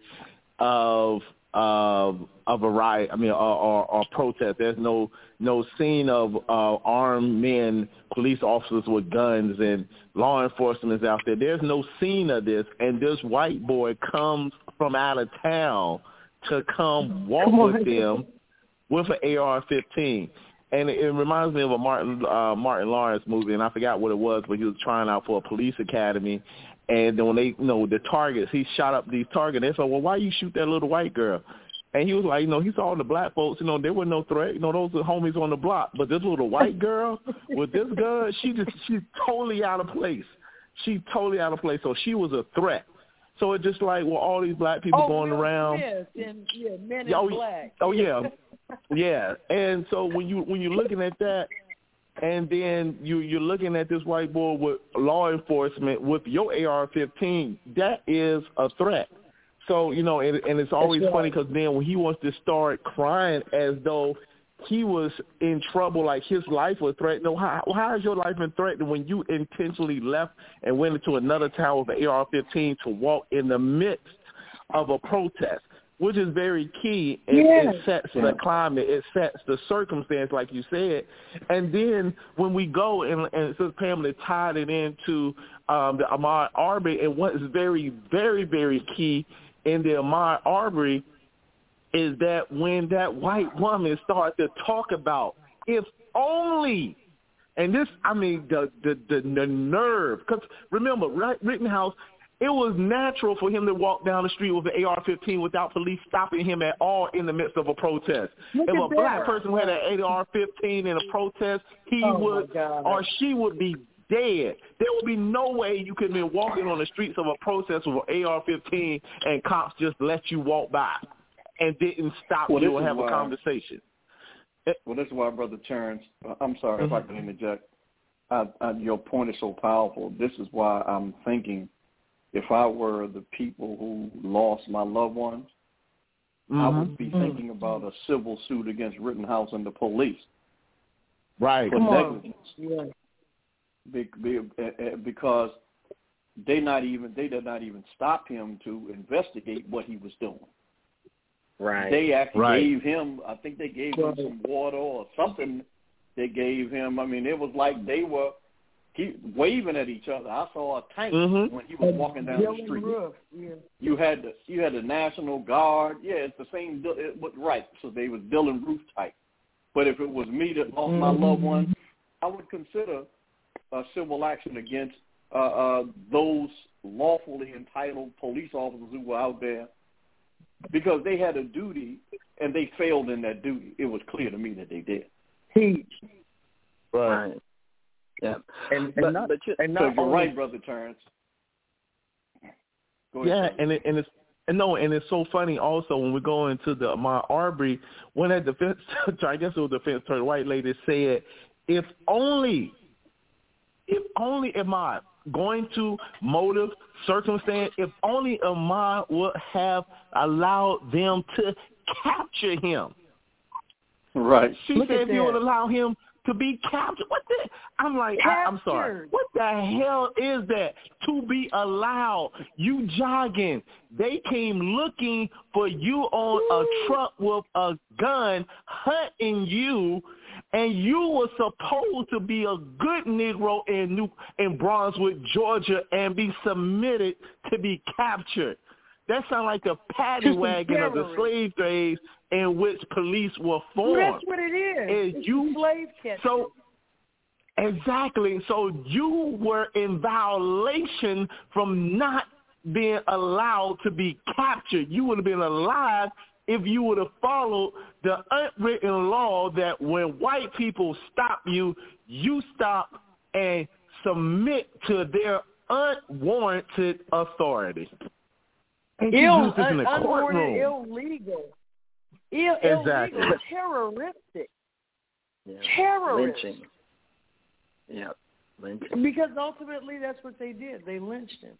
of of of a riot. I mean, or, or, or protest. There's no no scene of uh, armed men, police officers with guns, and law enforcement is out there. There's no scene of this, and this white boy comes from out of town to come walk come with them with an A R fifteen. And it, it reminds me of a Martin uh, Martin Lawrence movie, and I forgot what it was, but he was trying out for a police academy. And then when they, you know, the targets, he shot up these targets. They said, well, why you shoot that little white girl? And he was like, you know, he saw the black folks, you know, there were no threat. You know, those are homies on the block. But this little white girl with this gun, she just, she's totally out of place. She's totally out of place. So she was a threat. So it's just like, well, all these black people oh, going Will around. Smith and, yeah, Men in oh, Black. Oh, yeah. Yeah. And so when, you, when you're looking at that, and then you, you're looking at this white boy with law enforcement with your A R fifteen, that is a threat. So, you know, and, and it's always right. funny because then when he wants to start crying as though he was in trouble, like his life was threatened. No, how, how is your life been threatened when you intentionally left and went into another town with an A R fifteen to walk in the midst of a protest? Which is very key. It, yeah. it sets yeah. the climate. It sets the circumstance, like you said. And then when we go, and, and Sister Pamela tied it into um, the Ahmaud Arbery, and what is very, very, very key in the Ahmaud Arbery is that when that white woman started to talk about, if only, and this, I mean, the the, the, the nerve, because remember, right, Rittenhouse, it was natural for him to walk down the street with an A R fifteen without police stopping him at all in the midst of a protest. Look if a that. black person had an A R fifteen in a protest, he oh would or she would be dead. There would be no way you could have been walking on the streets of a protest with an A R fifteen and cops just let you walk by and didn't stop well, you and have why, a conversation. Well, this is why, Brother Terrence, I'm sorry mm-hmm. if I can interject. I, I, your point is so powerful. This is why I'm thinking, if I were the people who lost my loved ones, mm-hmm. I would be thinking about a civil suit against Rittenhouse and the police. Right. For Come negligence. Yeah. Be, be, uh, because they not even they did not even stop him to investigate what he was doing. Right. They actually right. gave him, I think they gave him some water or something they gave him. I mean, it was like they were He waving at each other. I saw a tank mm-hmm. when he was walking down the street. Yeah. You had the you had the National Guard. Yeah, it's the same. It was right. So they was Dylan Roof type. But if it was me that lost mm-hmm. my loved one, I would consider a civil action against uh, uh, those lawfully entitled police officers who were out there because they had a duty and they failed in that duty. It was clear to me that they did. Teach. Right. Yeah, and, and but, not, but you, and not so you're only, right, Brother Terrence. Go ahead, yeah, Terrence. and it, and it's and no, and it's so funny also when we go into the Ahmaud Arbery, when that defense, I guess it was defense attorney, white lady said, if only, if only Ahmaud going to motive, circumstance, if only Ahmaud would have allowed them to capture him. Right. She Look said if that. you would allow him to be captured. What the? I'm like, I, I'm sorry. What the hell is that? To be allowed. You jogging. They came looking for you on a truck with a gun, hunting you, and you were supposed to be a good Negro in New in Brunswick, Georgia, and be submitted to be captured. That sounds like the paddy wagon of the slave days in which police were formed. Well, that's what it is. And it's you, slave catching. So, exactly. So you were in violation from not being allowed to be captured. You would have been alive if you would have followed the unwritten law that when white people stop you, you stop and submit to their unwarranted authority. And she Ill, used this in the un- courtroom. unwarranted, illegal. Ill, Exactly. Illegal, terroristic. Yeah. Terrorist. Lynching. Yeah, lynching. Because ultimately that's what they did. They lynched him.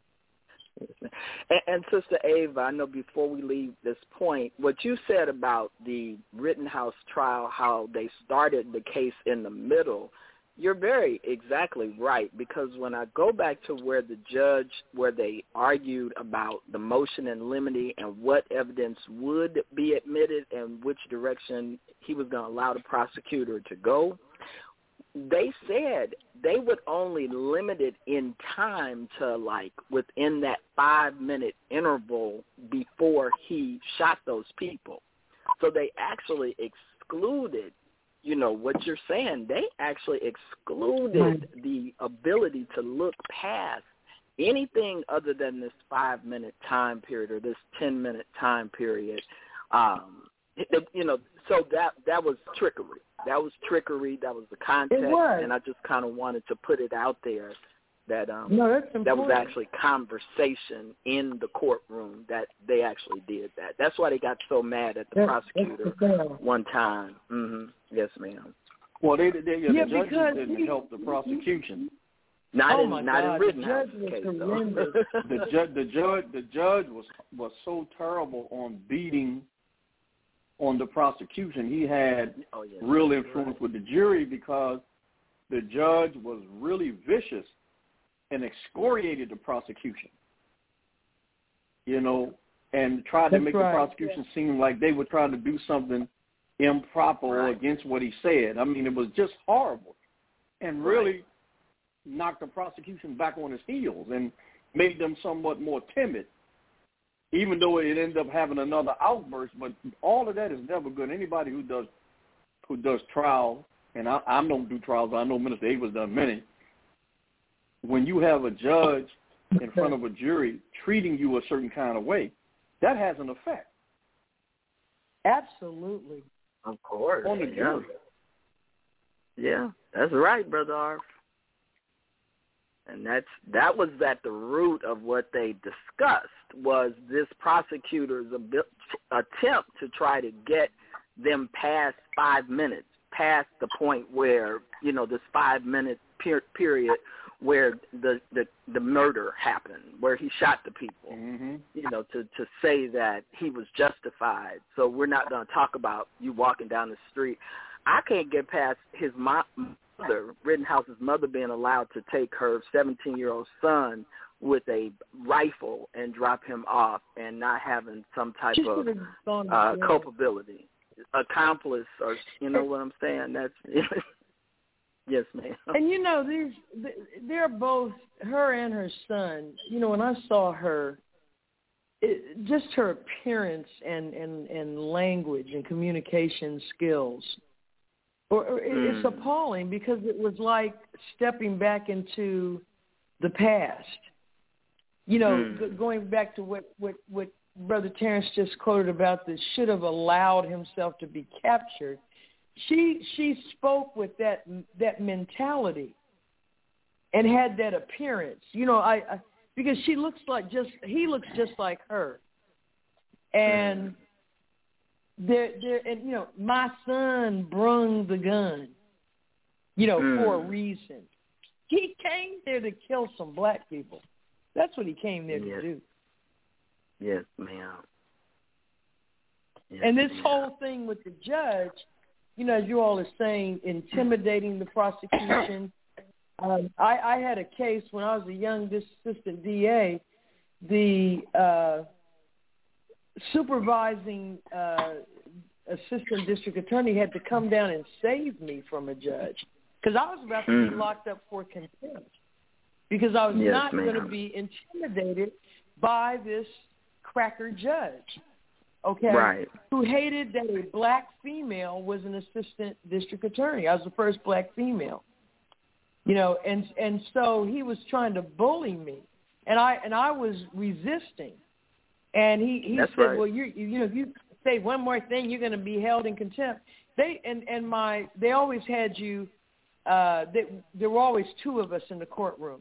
And, and Sister Ava, I know before we leave this point, what you said about the Rittenhouse trial, how they started the case in the middle, you're very exactly right, because when I go back to where the judge, where they argued about the motion in limine and what evidence would be admitted and which direction he was going to allow the prosecutor to go, they said they would only limit it in time to like within that five-minute interval before he shot those people. So they actually excluded, you know, what you're saying. They actually excluded right. the ability to look past anything other than this five-minute time period or this ten-minute time period. Um, it, you know, so that that was trickery. That was trickery. That was the context, and I just kind of wanted to put it out there that um, no, that's important. That was actually conversation in the courtroom that they actually did that. That's why they got so mad at the that's, prosecutor that's one time. Mm-hmm. Yes, ma'am. Well, they, they yeah, yeah, the judges didn't he, help the prosecution. Not oh in my not God, in Rittenhouse the case, though. the judge, the judge, the judge was was so terrible on beating on the prosecution. He had oh, yes. real influence with the jury because the judge was really vicious and excoriated the prosecution, you know, and tried That's to make right. the prosecution yeah. seem like they were trying to do something improper right. or against what he said. I mean, it was just horrible and really right. knocked the prosecution back on his heels and made them somewhat more timid, even though it ended up having another outburst. But all of that is never good. Anybody who does who does trial, and I, I don't do trials, I know Minister Ava's done many, when you have a judge in front of a jury treating you a certain kind of way, that has an effect. Absolutely. Of course. On the jury. Yeah, yeah, that's right, Brother Arf. And that's that was at the root of what they discussed, was this prosecutor's attempt to try to get them past five minutes, past the point where, you know, this five-minute per- period where the, the, the murder happened, where he shot the people, mm-hmm. you know, to, to say that he was justified. So we're not going to talk about you walking down the street. I can't get past his mom. Mother, Rittenhouse's mother, being allowed to take her seventeen-year-old son with a rifle and drop him off and not having some type Just of uh, culpability, accomplice, or you know what I'm saying? That's yes, ma'am. And you know, these they're both, her and her son. You know, when I saw her, it, just her appearance and, and, and language and communication skills. Or, or it's mm. appalling because it was like stepping back into the past. You know, mm. g- going back to what, what, what Brother Terrence just quoted about the should have allowed himself to be captured. She she spoke with that that mentality and had that appearance. You know, I, I because she looks like just he looks just like her, and. Mm. There, there, and you know, my son brung the gun, you know, mm. for a reason. He came there to kill some black people. That's what he came there yes. to do. Yes, ma'am. Yes, and this ma'am. whole thing with the judge, you know, as you all are saying, intimidating the prosecution. um, I, I had a case when I was a young assistant D A. The uh, supervising uh, assistant district attorney had to come down and save me from a judge because I was about to mm. be locked up for contempt because I was yes, not ma'am. going to be intimidated by this cracker judge, okay, right. who hated that a black female was an assistant district attorney. I was the first black female, you know, and and so he was trying to bully me, and I and I was resisting. And he, he That's said, right. well, you you know, if you say one more thing, you're going to be held in contempt. They and, and my they always had you. Uh, they, there were always two of us in the courtroom,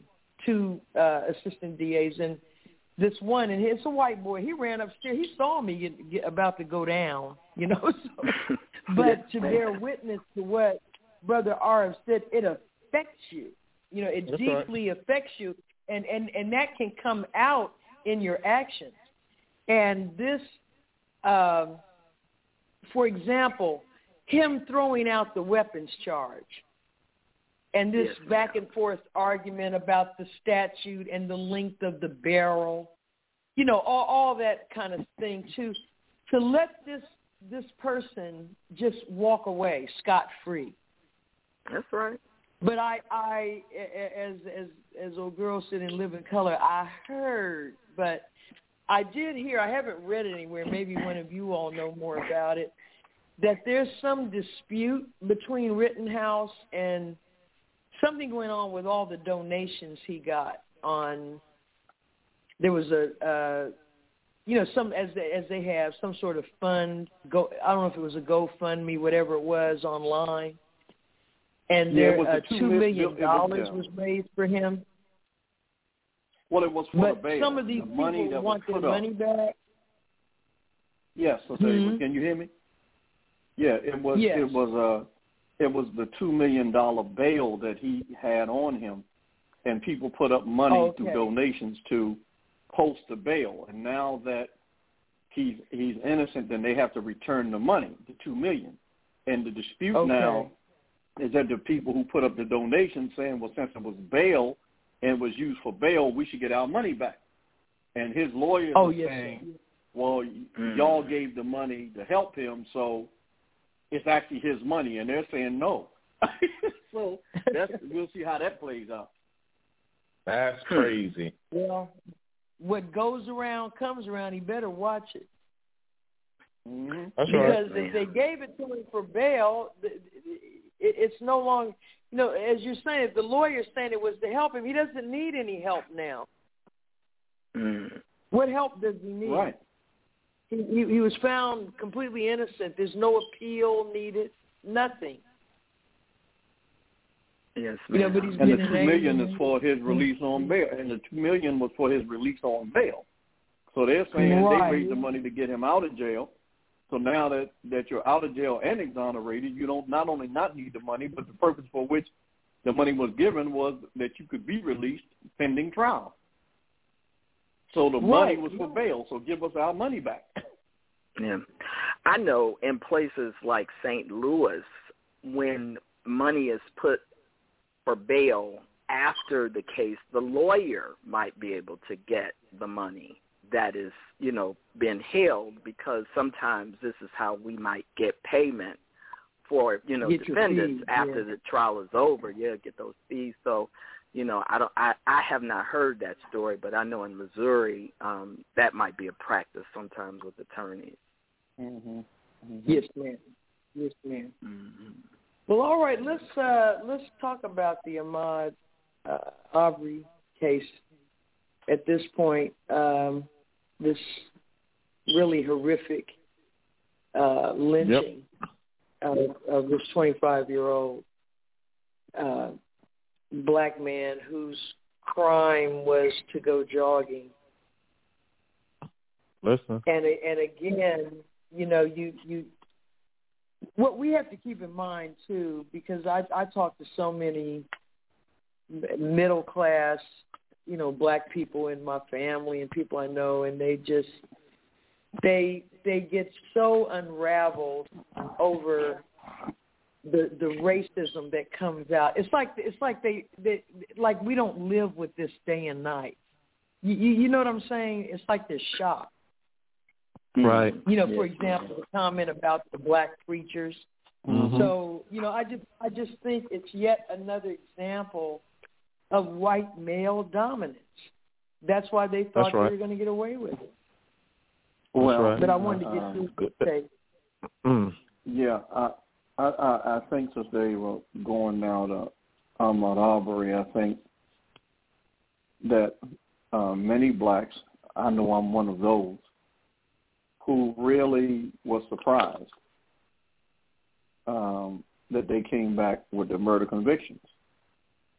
two uh, assistant D As, and this one, and it's a white boy. He ran upstairs. He saw me get, get, about to go down, you know. So, but to bear witness to what Brother Arif said, it affects you. You know, it That's deeply right. affects you, and, and, and that can come out in your actions. And this, um, for example, him throwing out the weapons charge, and this Yes, back and forth argument about the statute and the length of the barrel, you know, all, all that kind of thing, to to let this this person just walk away scot-free. That's right. But I, I, as as as old girl said in Living Color, I heard, but I did hear. I haven't read it anywhere. Maybe one of you all know more about it. That there's some dispute between Rittenhouse and something going on with all the donations he got on. There was a, uh, you know, some as they, as they have some sort of fund. Go, I don't know if it was a GoFundMe, whatever it was, online. And Yeah, there, it was uh, a two two mil- million it was, dollars yeah. was raised for him. Well, it was for But the bail. some of these the money people that want was their put up. money back. Yes, so say, Mhm. can you hear me? Yeah, it was. Yes. It was uh, it was the two million dollar bail that he had on him, and people put up money Okay. through donations to post the bail. And now that he's he's innocent, then they have to return the money, the two million. And the dispute Okay. now is that the people who put up the donation saying, well, since it was bail and was used for bail, we should get our money back. And his lawyers Oh, are yes, saying, sir. well, y- Mm. y'all gave the money to help him, so it's actually his money. And they're saying no. So that's, we'll see how that plays out. That's crazy. Well, what goes around comes around. He better watch it. Mm-hmm. That's right. Because if they gave it to him for bail, it, it's no longer, you know, as you're saying, if the lawyer's saying it was to help him, he doesn't need any help now. Mm. What help does he need? Right. He, he, he was found completely innocent. There's no appeal needed, nothing. Yes, You know, ma'am. but he's And the been two in million anger. is for his release on bail, and the two million was for his release on bail. So they're saying Right. they raised the money to get him out of jail. So now that, that you're out of jail and exonerated, you don't not only not need the money, but the purpose for which the money was given was that you could be released pending trial. So the money Right. was for bail. So give us our money back. Yeah. I know in places like Saint Louis, when money is put for bail after the case, the lawyer might be able to get the money that is, you know, been held, because sometimes this is how we might get payment for, you know, Get your defendants fees, after yeah. the trial is over. Yeah, get those fees. So, you know, I don't, I, I have not heard that story, but I know in Missouri um, that might be a practice sometimes with attorneys. Mm-hmm. Mm-hmm. Yes, ma'am. Yes, ma'am. Mm-hmm. Well, all right. Let's uh, let's talk about the Ahmaud uh, Arbery case. At this point, um, this really horrific uh, lynching of, of this twenty-five-year-old uh, black man whose crime was to go jogging. Listen. And and again, you know, you you what we have to keep in mind too, because I I talk to so many middle class, you know, black people in my family and people I know, and they just they they get so unraveled over the the racism that comes out. It's like it's like they, they like we don't live with this day and night. You, you you know what I'm saying? It's like this shock. Right. You know, Yes. for example, the comment about the black preachers. Mm-hmm. So, you know, I just I just think it's yet another example of white male dominance. That's why they thought That's right. they were going to get away with it. Well, right. But I wanted to get uh, through the tape. Mm. Yeah, I, I, I I think since they were going now to Ahmaud Arbery, I think that uh, many blacks, I know I'm one of those, who really was surprised um, that they came back with the murder convictions.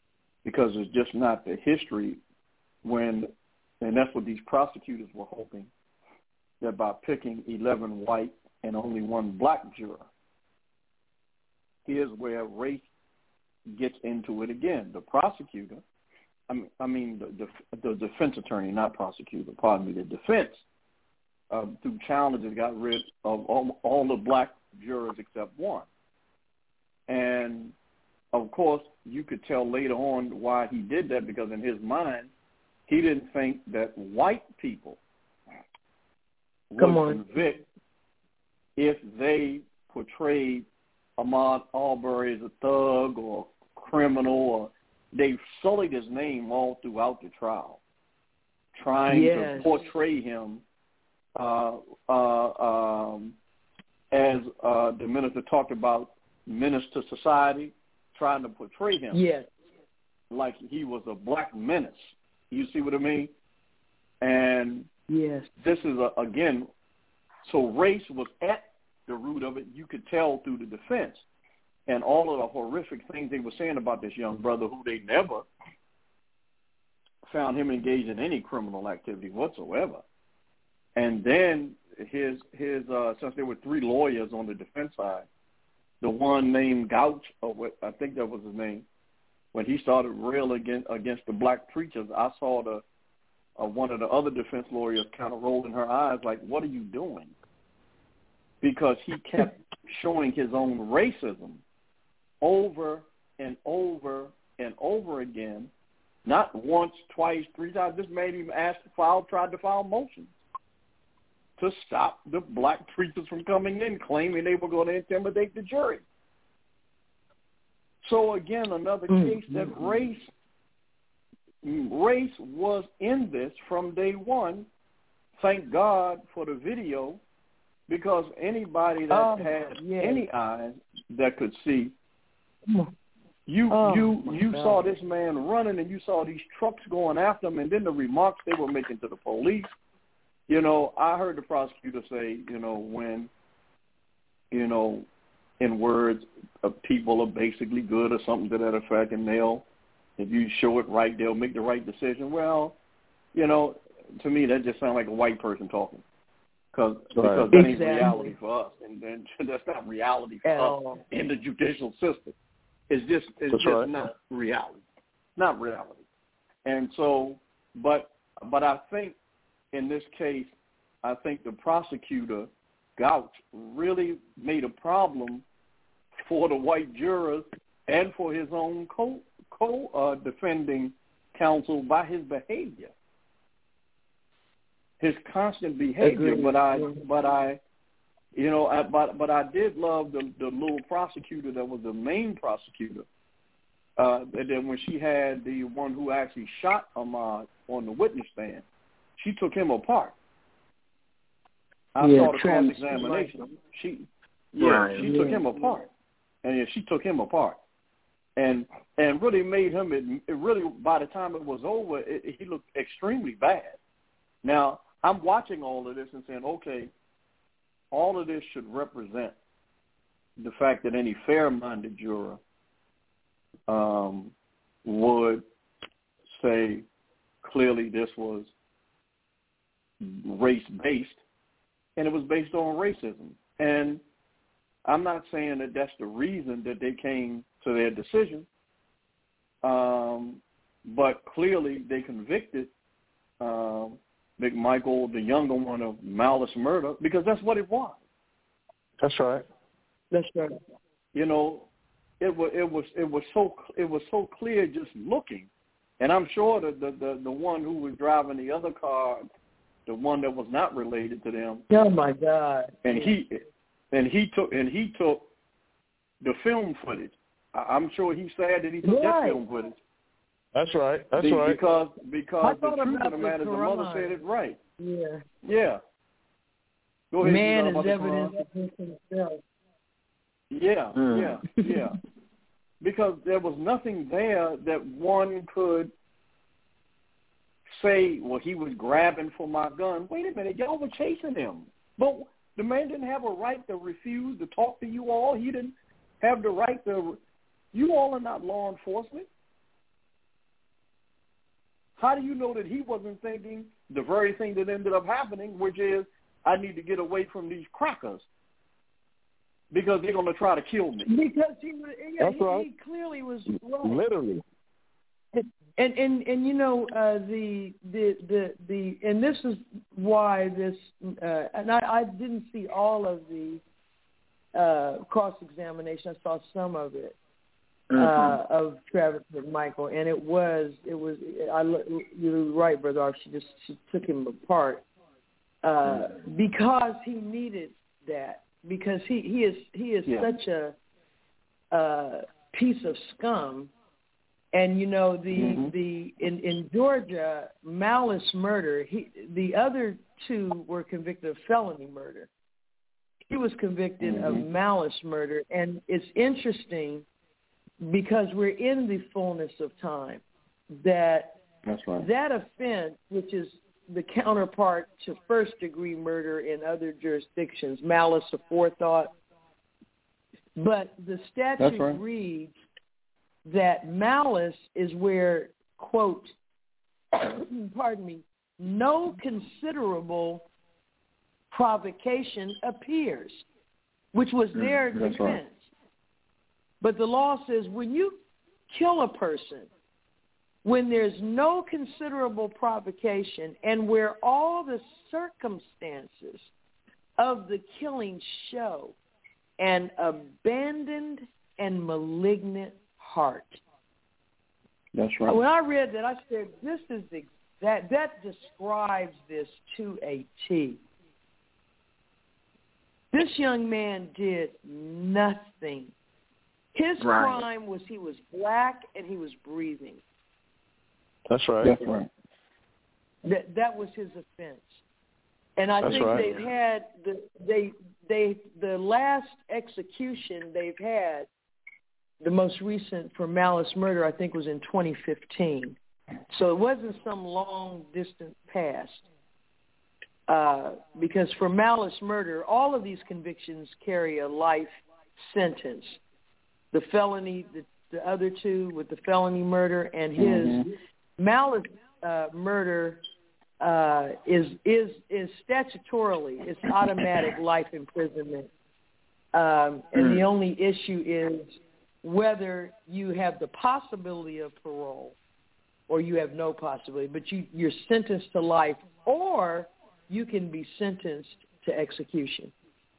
because it's just not the history when, and that's what these prosecutors were hoping, that by picking eleven white and only one black juror, here's where race gets into it again. The prosecutor, I mean, I mean the, the, the defense attorney, not prosecutor, pardon me, the defense, uh, through challenges got rid of all, all the black jurors except one. And, of course, you could tell later on why he did that, because in his mind, he didn't think that white people would Come on. convict if they portrayed Ahmaud Arbery as a thug or criminal, or they sullied his name all throughout the trial, trying yes. to portray him uh, uh, um, as uh, the minister talked about, menace to society, trying to portray him yes. like he was a black menace. You see what I mean? And yes. this is, a, again, so race was at the root of it. You could tell through the defense and all of the horrific things they were saying about this young brother, who they never found him engaged in any criminal activity whatsoever. And then his, his uh, since there were three lawyers on the defense side, the one named Gouch, or what, I think that was his name, when he started railing against, against the black preachers, I saw the uh, one of the other defense lawyers kind of rolling her eyes like, what are you doing? Because he kept showing his own racism over and over and over again, not once, twice, three times. This man even asked to file, tried to file motions to stop the black preachers from coming in, claiming they were going to intimidate the jury. So again, another mm-hmm. case that race race was in this from day one. Thank God for the video, because anybody that oh, had yes. any eyes that could see, you oh, you you God. saw this man running, and you saw these trucks going after him, and then the remarks they were making to the police. You know, I heard the prosecutor say, you know, when, you know, in words, uh, people are basically good or something to that effect, and they'll, if you show it right, they'll make the right decision. Well, you know, to me, that just sounds like a white person talking, Cause, right. because that ain't exactly. reality for us, and, and that's not reality for At us all. in the judicial system. It's just, it's that's just right. not reality, not reality. And so, but, but I think in this case, I think the prosecutor, Gouch, really made a problem for the white jurors and for his own co co uh, defending counsel by his behavior, his constant behavior. Agreed. But I, but I, you know, I, but but I did love the the little prosecutor that was the main prosecutor. Uh, and then when she had the one who actually shot Ahmaud on the witness stand, she took him apart. I yeah, saw the cross-examination. She, yeah, right. she yeah. took him apart, and yeah, she took him apart, and and really made him. It, it really, by the time it was over, it, it, he looked extremely bad. Now I'm watching all of this and saying, okay, all of this should represent the fact that any fair-minded juror um, would say clearly this was race-based, and it was based on racism. And I'm not saying that that's the reason that they came to their decision, um, but clearly they convicted um, McMichael, the younger one, of malice murder, because that's what it was. That's right. That's right. You know, it was it was it was so it was so clear just looking, and I'm sure that the the, the one who was driving the other car, the one that was not related to them. Oh my God! And he, and he took and he took the film footage. I'm sure he's sad that he took right. that film footage. That's right. That's Be, right. Because because the truth of the the matter is the mother said it right. Yeah. Yeah. Go ahead. Man is evidence against himself. Yeah. Mm. Yeah. Yeah. Because there was nothing there that one could say, well, he was grabbing for my gun. Wait a minute, y'all were chasing him. But the man didn't have a right to refuse to talk to you all. He didn't have the right to. You all are not law enforcement. how do you know that he wasn't thinking the very thing that ended up happening, which is I need to get away from these crackers because they're going to try to kill me? Because he, yeah, That's he, right. he clearly was right. Literally. And and and you know uh, the the the the and this is why this uh, and I, I didn't see all of the uh, cross examination. I saw some of it uh, mm-hmm. of Travis McMichael, and it was it was I you're right, Brother Arp. She just she took him apart uh, mm-hmm. because he needed that because he, he is he is yeah. such a uh, piece of scum. And, you know, the mm-hmm. the in, in Georgia, malice murder, he, the other two were convicted of felony murder. He was convicted mm-hmm. of malice murder. And it's interesting because we're in the fullness of time that That's right. that offense, which is the counterpart to first-degree murder in other jurisdictions, malice aforethought, but the statute right. reads that malice is where, quote, pardon me, no considerable provocation appears, which was their That's defense. Right. But the law says when you kill a person, when there's no considerable provocation and where all the circumstances of the killing show an abandoned and malignant heart. That's right. When I read that, I said, this is the, that, that describes this to a T. This young man did nothing. His right. crime was he was black and he was breathing. That's right. That's right. That that was his offense. And I That's think right. they've had the they they the last execution they've had, the most recent for malice murder, I think was in twenty fifteen. So it wasn't some long distant past. Uh, because for malice murder, all of these convictions carry a life sentence. The felony, the, the other two with the felony murder, and his mm-hmm. malice uh, murder uh, is is is statutorily, it's automatic life imprisonment. Um, and mm. the only issue is whether you have the possibility of parole or you have no possibility, but you, you're sentenced to life, or you can be sentenced to execution.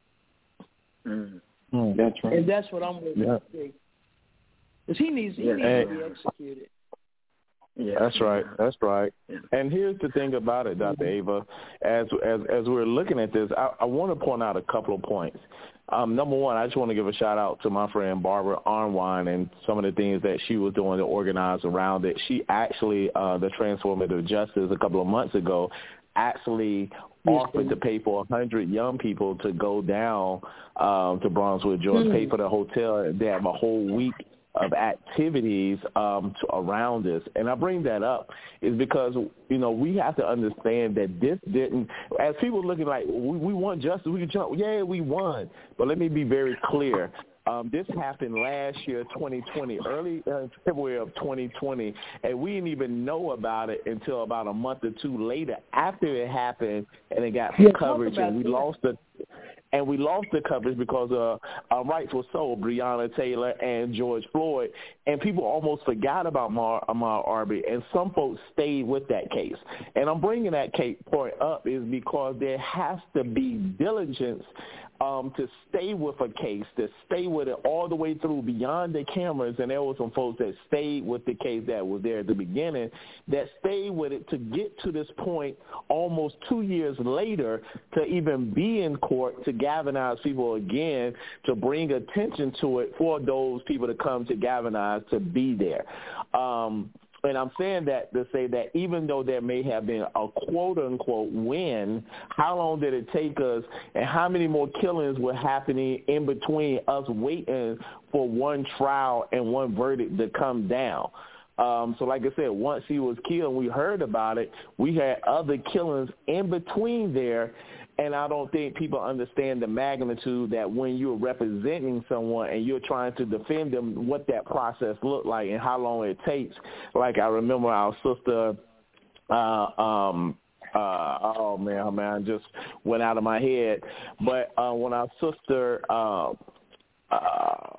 Mm. Mm, that's right. And that's what I'm waiting yeah. to see. Because he needs, he yeah. needs hey. to be executed. Yeah, that's right. That's right. Yeah. And here's the thing about it, Doctor Ava. As as as we're looking at this, I, I want to point out a couple of points. Um, number one, I just want to give a shout out to my friend Barbara Arnwine and some of the things that she was doing to organize around it. She actually, uh, the Transformative Justice a couple of months ago, actually offered to pay for one hundred young people to go down um, to Bronxwood, Georgia, mm. pay for the hotel. They have a whole week of activities um, to, around this. And I bring that up is because, you know, we have to understand that this didn't, as people looking like, we, we won justice, we jump, yeah, we won. But let me be very clear. Um, this happened last year, twenty twenty, early uh, February of twenty twenty, and we didn't even know about it until about a month or two later after it happened, and it got yeah, coverage, and we that. lost the and we lost the coverage because uh, our rights were sold, Breonna Taylor and George Floyd, and people almost forgot about Ahmaud Arbery, and some folks stayed with that case. And I'm bringing that case point up is because there has to be diligence Um, to stay with a case, to stay with it all the way through beyond the cameras, and there were some folks that stayed with the case that was there at the beginning, that stayed with it to get to this point almost two years later to even be in court to galvanize people again, to bring attention to it for those people to come to galvanize to be there. Um, And I'm saying that to say that even though there may have been a quote-unquote win, how long did it take us and how many more killings were happening in between us waiting for one trial and one verdict to come down? Um, so like I said, once he was killed and we heard about it, we had other killings in between there. And I don't think people understand the magnitude that when you're representing someone and you're trying to defend them, what that process looked like and how long it takes. Like I remember our sister Uh, um, uh, oh man, oh man, just went out of my head. But uh, when our sister, uh, uh,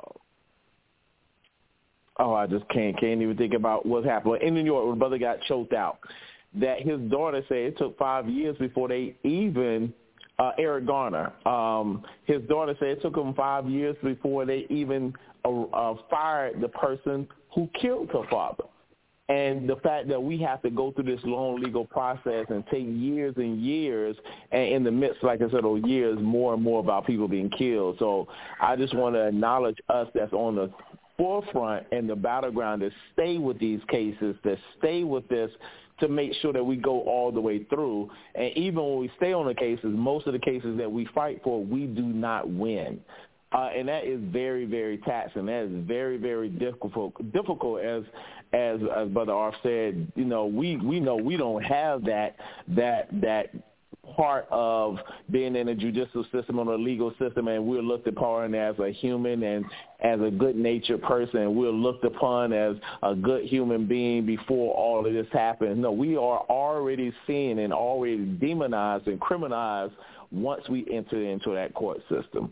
oh, I just can't can't even think about what's happened in New York. When the brother got choked out, that his daughter said it took five years before they even. Uh, Eric Garner, um, his daughter said it took him five years before they even uh, uh, fired the person who killed her father. And the fact that we have to go through this long legal process and take years and years, and in the midst, like I said, of years, more and more about people being killed. So I just want to acknowledge us that's on the forefront and the battleground to stay with these cases, to stay with this, to make sure that we go all the way through. And even when we stay on the cases, most of the cases that we fight for, we do not win. Uh, and that is very, very taxing. That is very, very difficult. Difficult, as as, as Brother Arf said. You know, we, we know we don't have that that that part of being in a judicial system or a legal system, and we're looked upon as a human and as a good-natured person. We're looked upon as a good human being before all of this happens. No, we are already seen and already demonized and criminalized once we enter into that court system.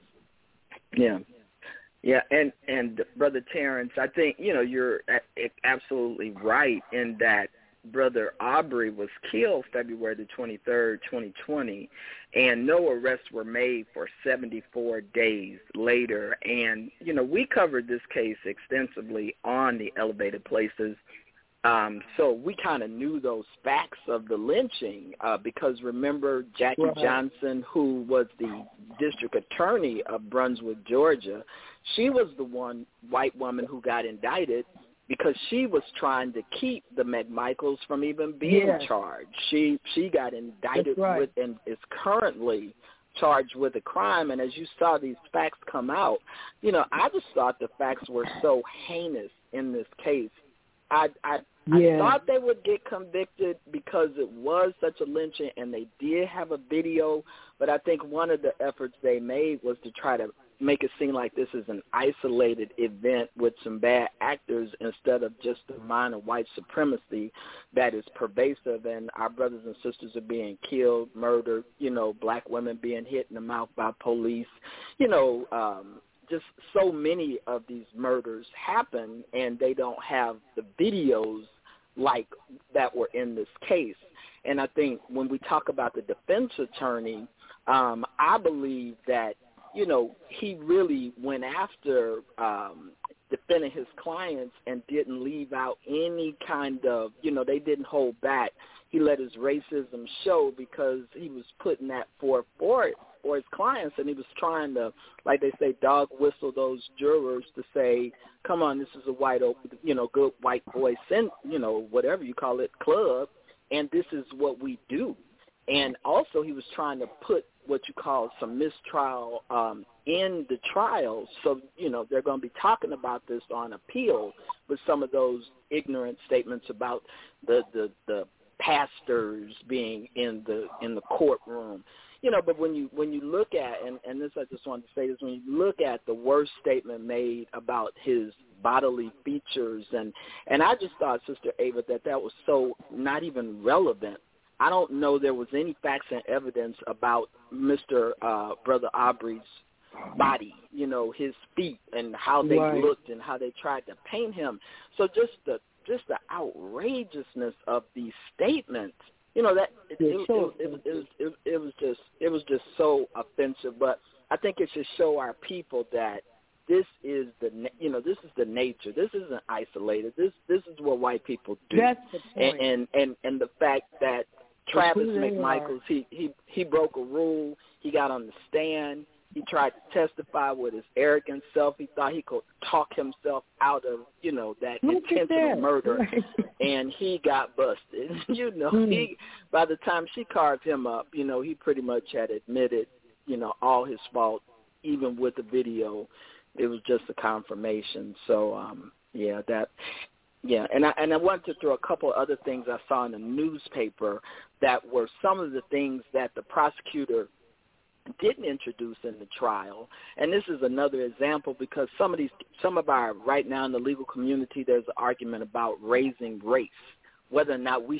Yeah. Yeah, and, and Brother Terrence, I think, you know, you're absolutely right in that Brother Aubrey was killed February the twenty-third, twenty twenty, and no arrests were made for seventy-four days later. And, you know, we covered this case extensively on the Elevated Places. Um, so we kind of knew those facts of the lynching uh, because, remember, Jackie right. Johnson, who was the district attorney of Brunswick, Georgia, she was the one white woman who got indicted because she was trying to keep the McMichaels from even being yes. charged. She she got indicted right. with and is currently charged with a crime. And as you saw these facts come out, you know, I just thought the facts were so heinous in this case. I I, yeah. I thought they would get convicted because it was such a lynching and they did have a video, but I think one of the efforts they made was to try to make it seem like this is an isolated event with some bad actors instead of just the minor white supremacy that is pervasive, and our brothers and sisters are being killed, murdered, you know, black women being hit in the mouth by police, you know, um, just so many of these murders happen, and they don't have the videos like that were in this case. And I think when we talk about the defense attorney, um, I believe that, you know, he really went after um, defending his clients and didn't leave out any kind of, you know, they didn't hold back. He let his racism show because he was putting that forth for, for his clients, and he was trying to, like they say, dog whistle those jurors to say, come on, this is a white, you know, good white boy, you know, whatever you call it, club, and this is what we do. And also he was trying to put what you call some mistrial um, in the trial. So, you know, they're going to be talking about this on appeal with some of those ignorant statements about the, the, the pastors being in the in the courtroom. You know, but when you when you look at, and, and this I just wanted to say this, when you look at the worst statement made about his bodily features, and, and I just thought, Sister Ava, that that was so not even relevant. I don't know there was any facts and evidence about Mister Uh, Brother Aubrey's body, you know, his feet and how they right. looked and how they tried to paint him. So just the just the outrageousness of these statements, you know, that it, it, it, it, it, was, it, it was just it was just so offensive. But I think it should show our people that this is the you know this is the nature. This isn't isolated. This this is what white people do. That's the point. And and and, and the fact that Travis McMichaels, he, he he broke a rule. He got on the stand. He tried to testify with his arrogant self. He thought he could talk himself out of, you know, that Look intentional that. murder, and he got busted. you know, mm. he by the time she carved him up, you know, he pretty much had admitted, you know, all his fault, even with the video. It was just a confirmation. So, um, yeah, that. Yeah, and I and I wanted to throw a couple other things I saw in the newspaper that were some of the things that the prosecutor didn't introduce in the trial. And this is another example because some of these, some of our, right now in the legal community, there's an argument about raising race, whether or not we should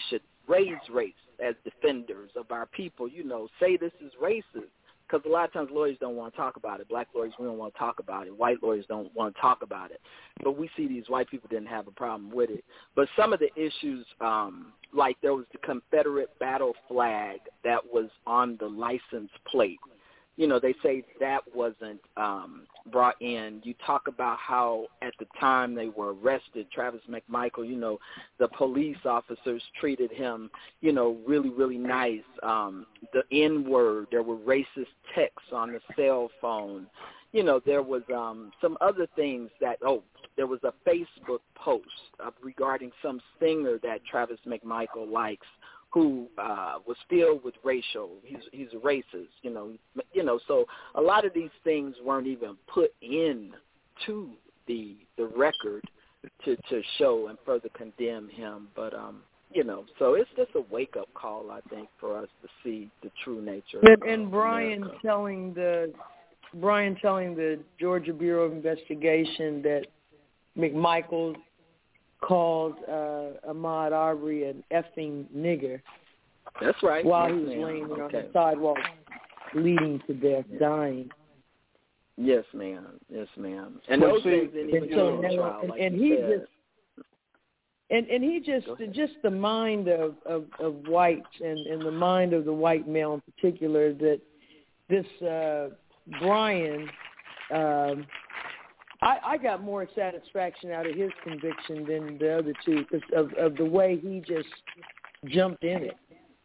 raise race as defenders of our people, you know, say this is racist. Because a lot of times lawyers don't want to talk about it. Black lawyers, we don't want to talk about it. White lawyers don't want to talk about it. But we see these white people didn't have a problem with it. But some of the issues, um, like there was the Confederate battle flag that was on the license plate. You know, they say that wasn't um, brought in. You talk about how at the time they were arrested, Travis McMichael, you know, the police officers treated him, you know, really, really nice. Um, the N-word, there were racist texts on the cell phone. You know, there was um, some other things that, oh, there was a Facebook post uh, regarding some singer that Travis McMichael likes, who uh, was filled with racial, he's he's a racist, you know, you know. So a lot of these things weren't even put in to the the record to to show and further condemn him. But um, you know, so it's just a wake up call, I think, for us to see the true nature. And, of and Brian America. telling the Brian telling the Georgia Bureau of Investigation that McMichael called uh, Ahmaud Arbery an effing nigger. That's right. While yes, he was ma'am. laying there okay. on the sidewalk, bleeding to death, dying. Yes, ma'am. Yes, ma'am. And Well, those see, things didn't even so go now, to trial, and, like and you he said. just and and he just just the mind of, of, of whites and, and the mind of the white male in particular, that this uh, Brian. Um, I, I got more satisfaction out of his conviction than the other two because of, of the way he just jumped in it.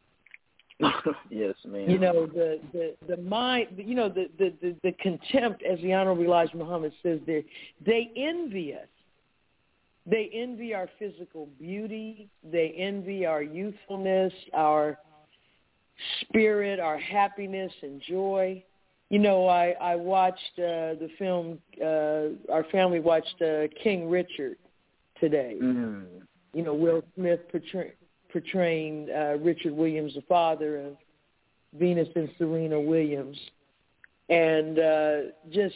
Yes, ma'am. You know, the, the, the mind, you know, the, the, the, the contempt, as the Honorable Elijah Muhammad says there, they envy us. They envy our physical beauty. They envy our youthfulness, our spirit, our happiness and joy. You know, I, I watched uh, the film, uh, our family watched uh, King Richard today. Mm. You know, Will Smith portray, portraying uh, Richard Williams, the father of Venus and Serena Williams. And uh, just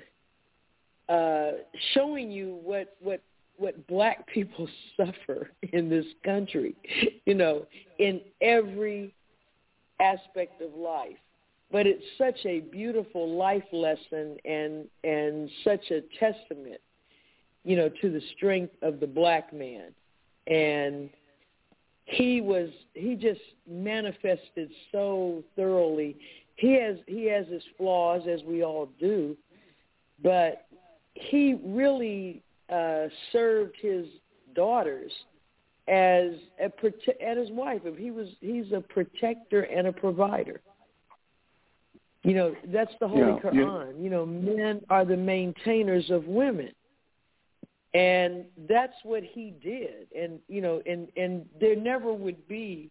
uh, showing you what, what, what black people suffer in this country, you know, in every aspect of life. But it's such a beautiful life lesson and and such a testament, you know, to the strength of the black man. And he was he just manifested so thoroughly. He has he has his flaws, as we all do, but he really uh, served his daughters as a prote- and his wife. He was he's a protector and a provider. You know, that's the Holy Yeah, Quran. yeah. You know, men are the maintainers of women. And that's what he did. And, you know, and, and there never would be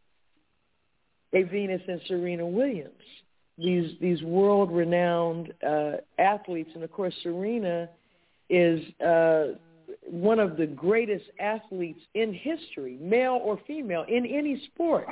a Venus and Serena Williams, these these world-renowned uh, athletes. And, of course, Serena is uh, one of the greatest athletes in history, male or female, in any sport.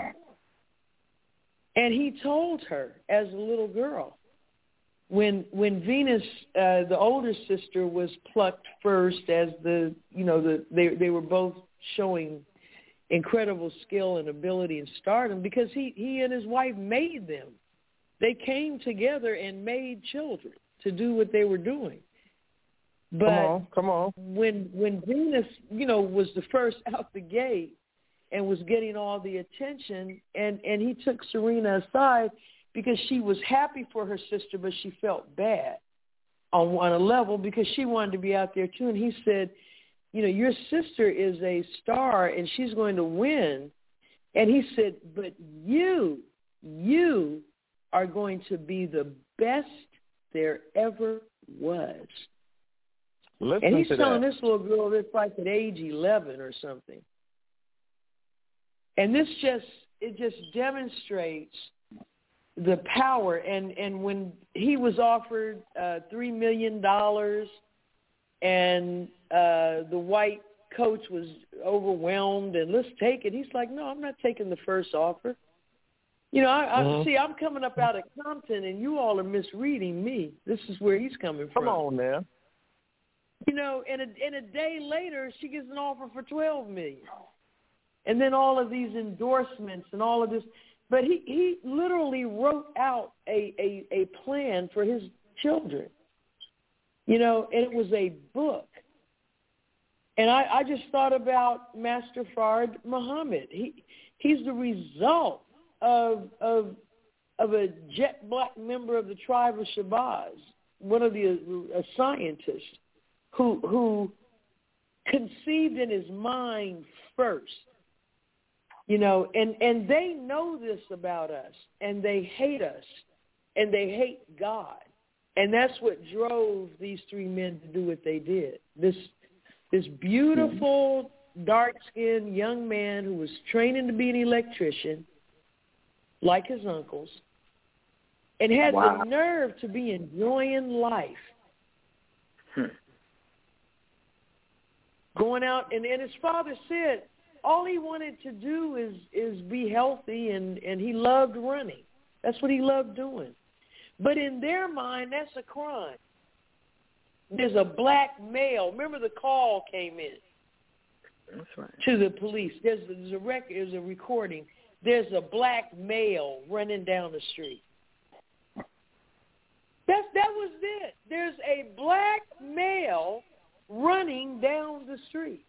And he told her as a little girl, when when Venus, uh, the older sister, was plucked first, as the you know the they they were both showing incredible skill and ability and stardom because he he and his wife made them. They came together and made children to do what they were doing. But come on, come on. When when Venus, you know, was the first out the gate and was getting all the attention, and, and he took Serena aside because she was happy for her sister, but she felt bad on, on a level because she wanted to be out there too. And he said, you know, your sister is a star and she's going to win. And he said, but you, you are going to be the best there ever was. Listen and he's to telling that. this little girl this like at age eleven or something. And this just, it just demonstrates the power. And, and when he was offered uh, three million dollars and uh, the white coach was overwhelmed and let's take it, he's like, no, I'm not taking the first offer. You know, I, I mm-hmm. see, I'm coming up out of Compton and you all are misreading me. This is where he's coming from. Come on now. You know, and a, and a day later, she gets an offer for twelve million dollars. and then all of these endorsements and all of this. But he, he literally wrote out a, a, a plan for his children, you know, and it was a book. And I, I just thought about Master Fard Muhammad. He he's the result of of of a jet black member of the tribe of Shabazz, one of the uh, scientists who who conceived in his mind first. You know, and, and they know this about us, and they hate us, and they hate God. And that's what drove these three men to do what they did. This this beautiful, dark-skinned young man who was training to be an electrician, like his uncles, and had wow. the nerve to be enjoying life. Hmm. Going out, and, and his father said, all he wanted to do is, is be healthy, and, and he loved running. That's what he loved doing. But in their mind, that's a crime. There's a black male. Remember the call came in that's right. to the police. There's, there's, a rec- there's a recording. There's a black male running down the street. That's, that was it. There's a black male running down the street.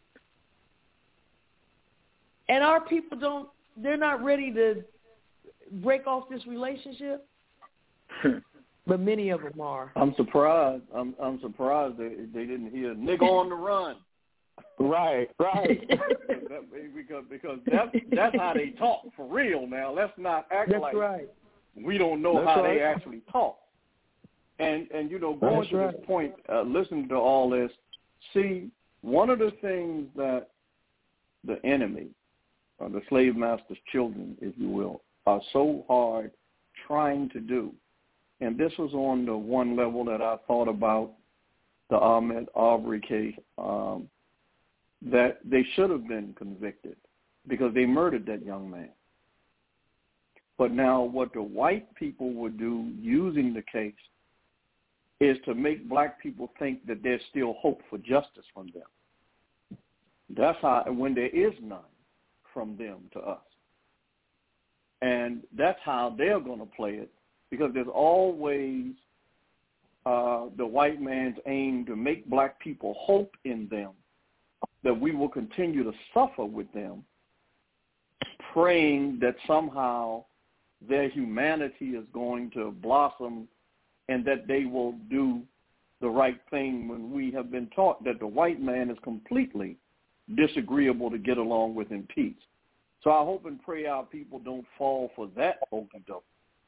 And our people don't, they're not ready to break off this relationship, but many of them are. I'm surprised. I'm I'm surprised they, they didn't hear "nigga on the run." Right, right. because because that's that's how they talk for real. Now let's not act that's like right. we don't know that's how right. they actually talk. And and you know, going that's to right. this point, uh, listening to all this, see, one of the things that the enemy, Uh, the slave master's children, if you will, are so hard trying to do. And this was on the one level that I thought about the Ahmaud Arbery case, um, that they should have been convicted because they murdered that young man. But now what the white people would do using the case is to make black people think that there's still hope for justice from them. That's how, when there is none from them to us. And that's how they're going to play it, because there's always uh, the white man's aim to make black people hope in them that we will continue to suffer with them, praying that somehow their humanity is going to blossom and that they will do the right thing, when we have been taught that the white man is completely disagreeable to get along with in peace. So I hope and pray our people don't fall for that okie doke.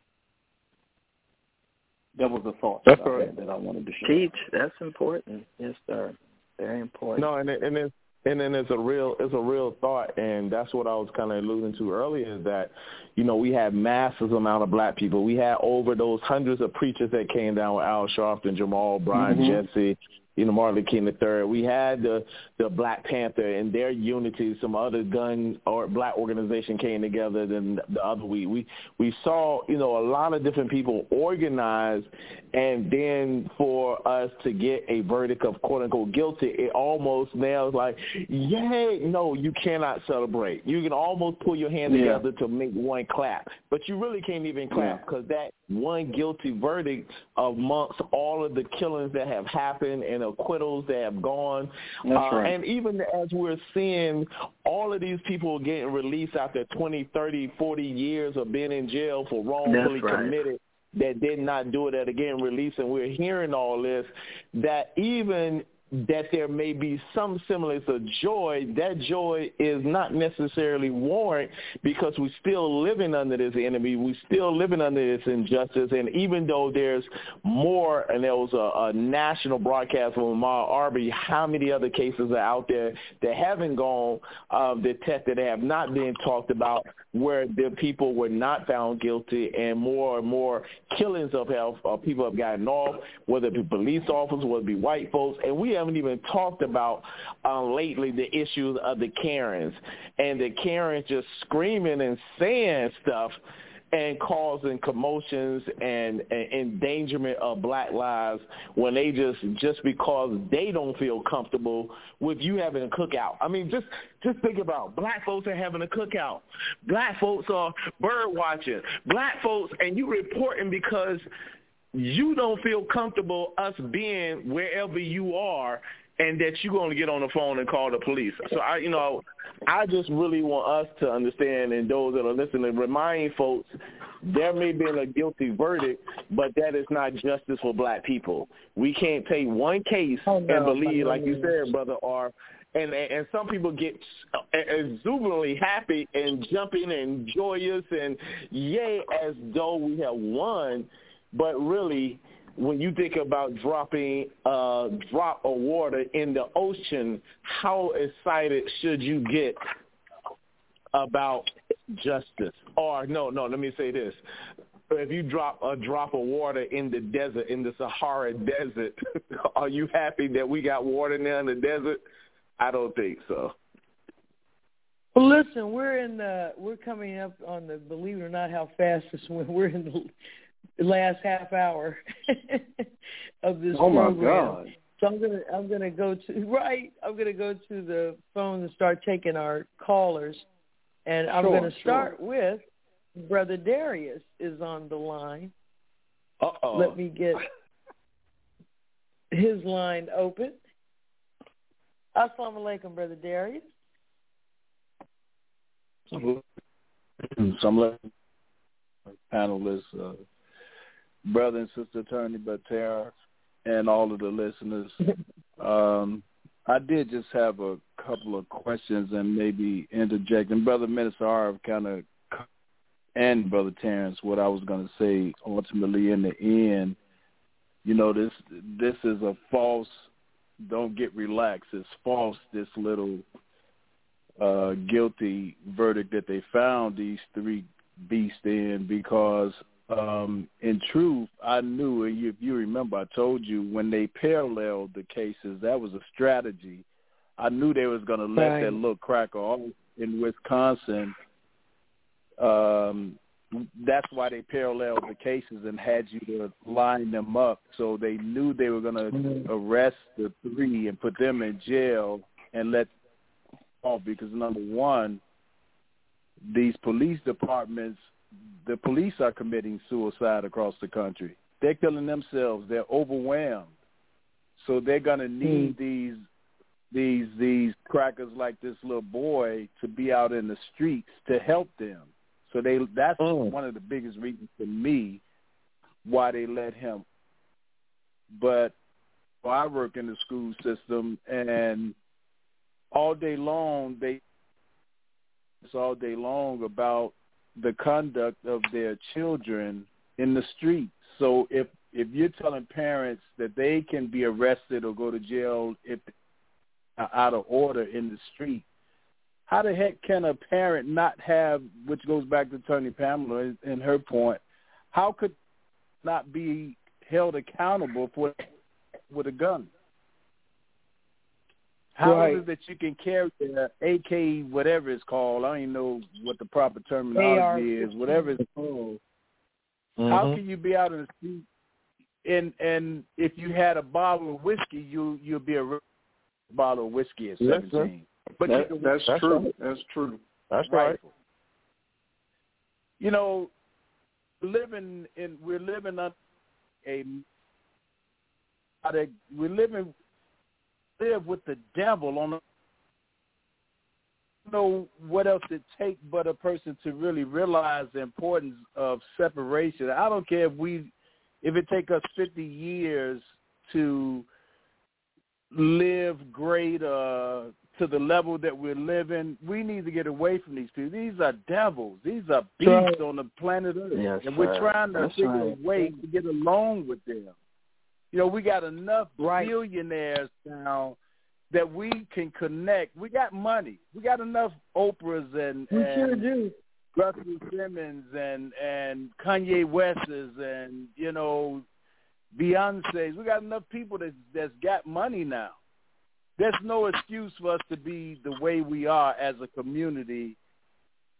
That was the thought that I, had that I wanted to share. Teach, that's important. Yes, sir. Very important. No, and it, and it's and then it's a real it's a real thought, and that's what I was kind of alluding to earlier, is that, you know, we had massive amount of black people. We had over those hundreds of preachers that came down with Al Sharpton, Jamal, Brian, mm-hmm. Jesse, you know, Martin Luther King the third. We had the, the Black Panther and their unity. Some other gun or black organization came together than the other week. We we saw, you know, a lot of different people organize, and then for us to get a verdict of quote unquote guilty, it almost now is like, yay, no, you cannot celebrate. You can almost pull your hands yeah. together to make one clap, but you really can't even clap, because yeah. that one guilty verdict amongst all of the killings that have happened and acquittals that have gone. That's uh, right. And even as we're seeing all of these people getting released after twenty, thirty, forty years of being in jail for wrongfully right. committed, that did not do it, that again released, and we're hearing all this, that even that there may be some semblance of joy, that joy is not necessarily warranted, because we're still living under this enemy. We're still living under this injustice. And even though there's more, and there was a, a national broadcast from Ahmaud Arbery, how many other cases are out there that haven't gone uh, detected, that have not been talked about, where the people were not found guilty, and more and more killings of health, uh, people have gotten off, whether it be police officers, whether it be white folks. And we haven't even talked about uh, lately the issues of the Karens, and the Karens just screaming and saying stuff. and causing commotions and, and endangerment of black lives when they just just because they don't feel comfortable with you having a cookout. I mean, just just think about it. Black folks are having a cookout. Black folks are bird watching. Black folks, and you reporting because you don't feel comfortable us being wherever you are, and that you're going to get on the phone and call the police. So, I, you know, I just really want us to understand, and those that are listening, remind folks there may be a guilty verdict, but that is not justice for black people. We can't take one case oh, no, and believe, like you said, Brother R, and, and some people get exuberantly happy and jumping and joyous and yay as though we have won, but really, when you think about dropping a drop of water in the ocean, how excited should you get about justice? Or no, no, let me say this. If you drop a drop of water in the desert, in the Sahara Desert, are you happy that we got water now in the desert? I don't think so. Well, listen, we're in the, we're coming up on the, believe it or not, how fast this went. We're in the the last half hour of this oh program. My God. So I'm gonna I'm gonna go to right. I'm gonna go to the phone and start taking our callers, and I'm sure, gonna start sure. with Brother Darius is on the line. Uh-oh. Let me get his line open. Assalamu alaikum, Brother Darius. Some panelists. Uh, Brother and Sister Attorney Batera, and all of the listeners. Um, I did just have a couple of questions and maybe interject. And Brother Minister R kind of, and Brother Terrence, what I was going to say ultimately in the end, you know, this this is a false, don't get relaxed, it's false, this little uh, guilty verdict that they found these three beasts in, because Um, in truth, I knew, if you remember, I told you when they paralleled the cases, that was a strategy. I knew they was going to let right. that little cracker off in Wisconsin. Um, that's why they paralleled the cases and had you to line them up. So they knew they were going to mm-hmm. arrest the three and put them in jail and let them off because, number one, these police departments, the police are committing suicide across the country. They're killing themselves. They're overwhelmed. So they're going to need mm. these these these crackers like this little boy to be out in the streets to help them. So they that's mm. one of the biggest reasons for me why they let him. But well, I work in the school system, and all day long they it's all day long about the conduct of their children in the streets. So if if you're telling parents that they can be arrested or go to jail if they're out of order in the street, how the heck can a parent not have, which goes back to Attorney Pamela and her point, how could not be held accountable for with a gun? How right. is it that you can carry an A K, whatever it's called? I don't even know what the proper terminology is. Whatever it's called. Mm-hmm. How can you be out in the street and and if you had a bottle of whiskey, you you'll be a bottle of whiskey at seventeen. Yes, but that, you, that's, that's true. Right. That's true. That's right. right. You know, living in we're living under a we're living. live with the devil on the know what else it takes but a person to really realize the importance of separation. I don't care if we if it take us fifty years to live great uh, to the level that we're living, we need to get away from these people. These are devils. These are beasts right. on the planet Earth. Yes, and we're trying to That's figure right. a way to get along with them. You know, we got enough right. billionaires now that we can connect. We got money. We got enough Oprahs and, we and sure do. Russell Simmons and, and Kanye West's and, you know, Beyonce's. We got enough people that, that's got money now. There's no excuse for us to be the way we are as a community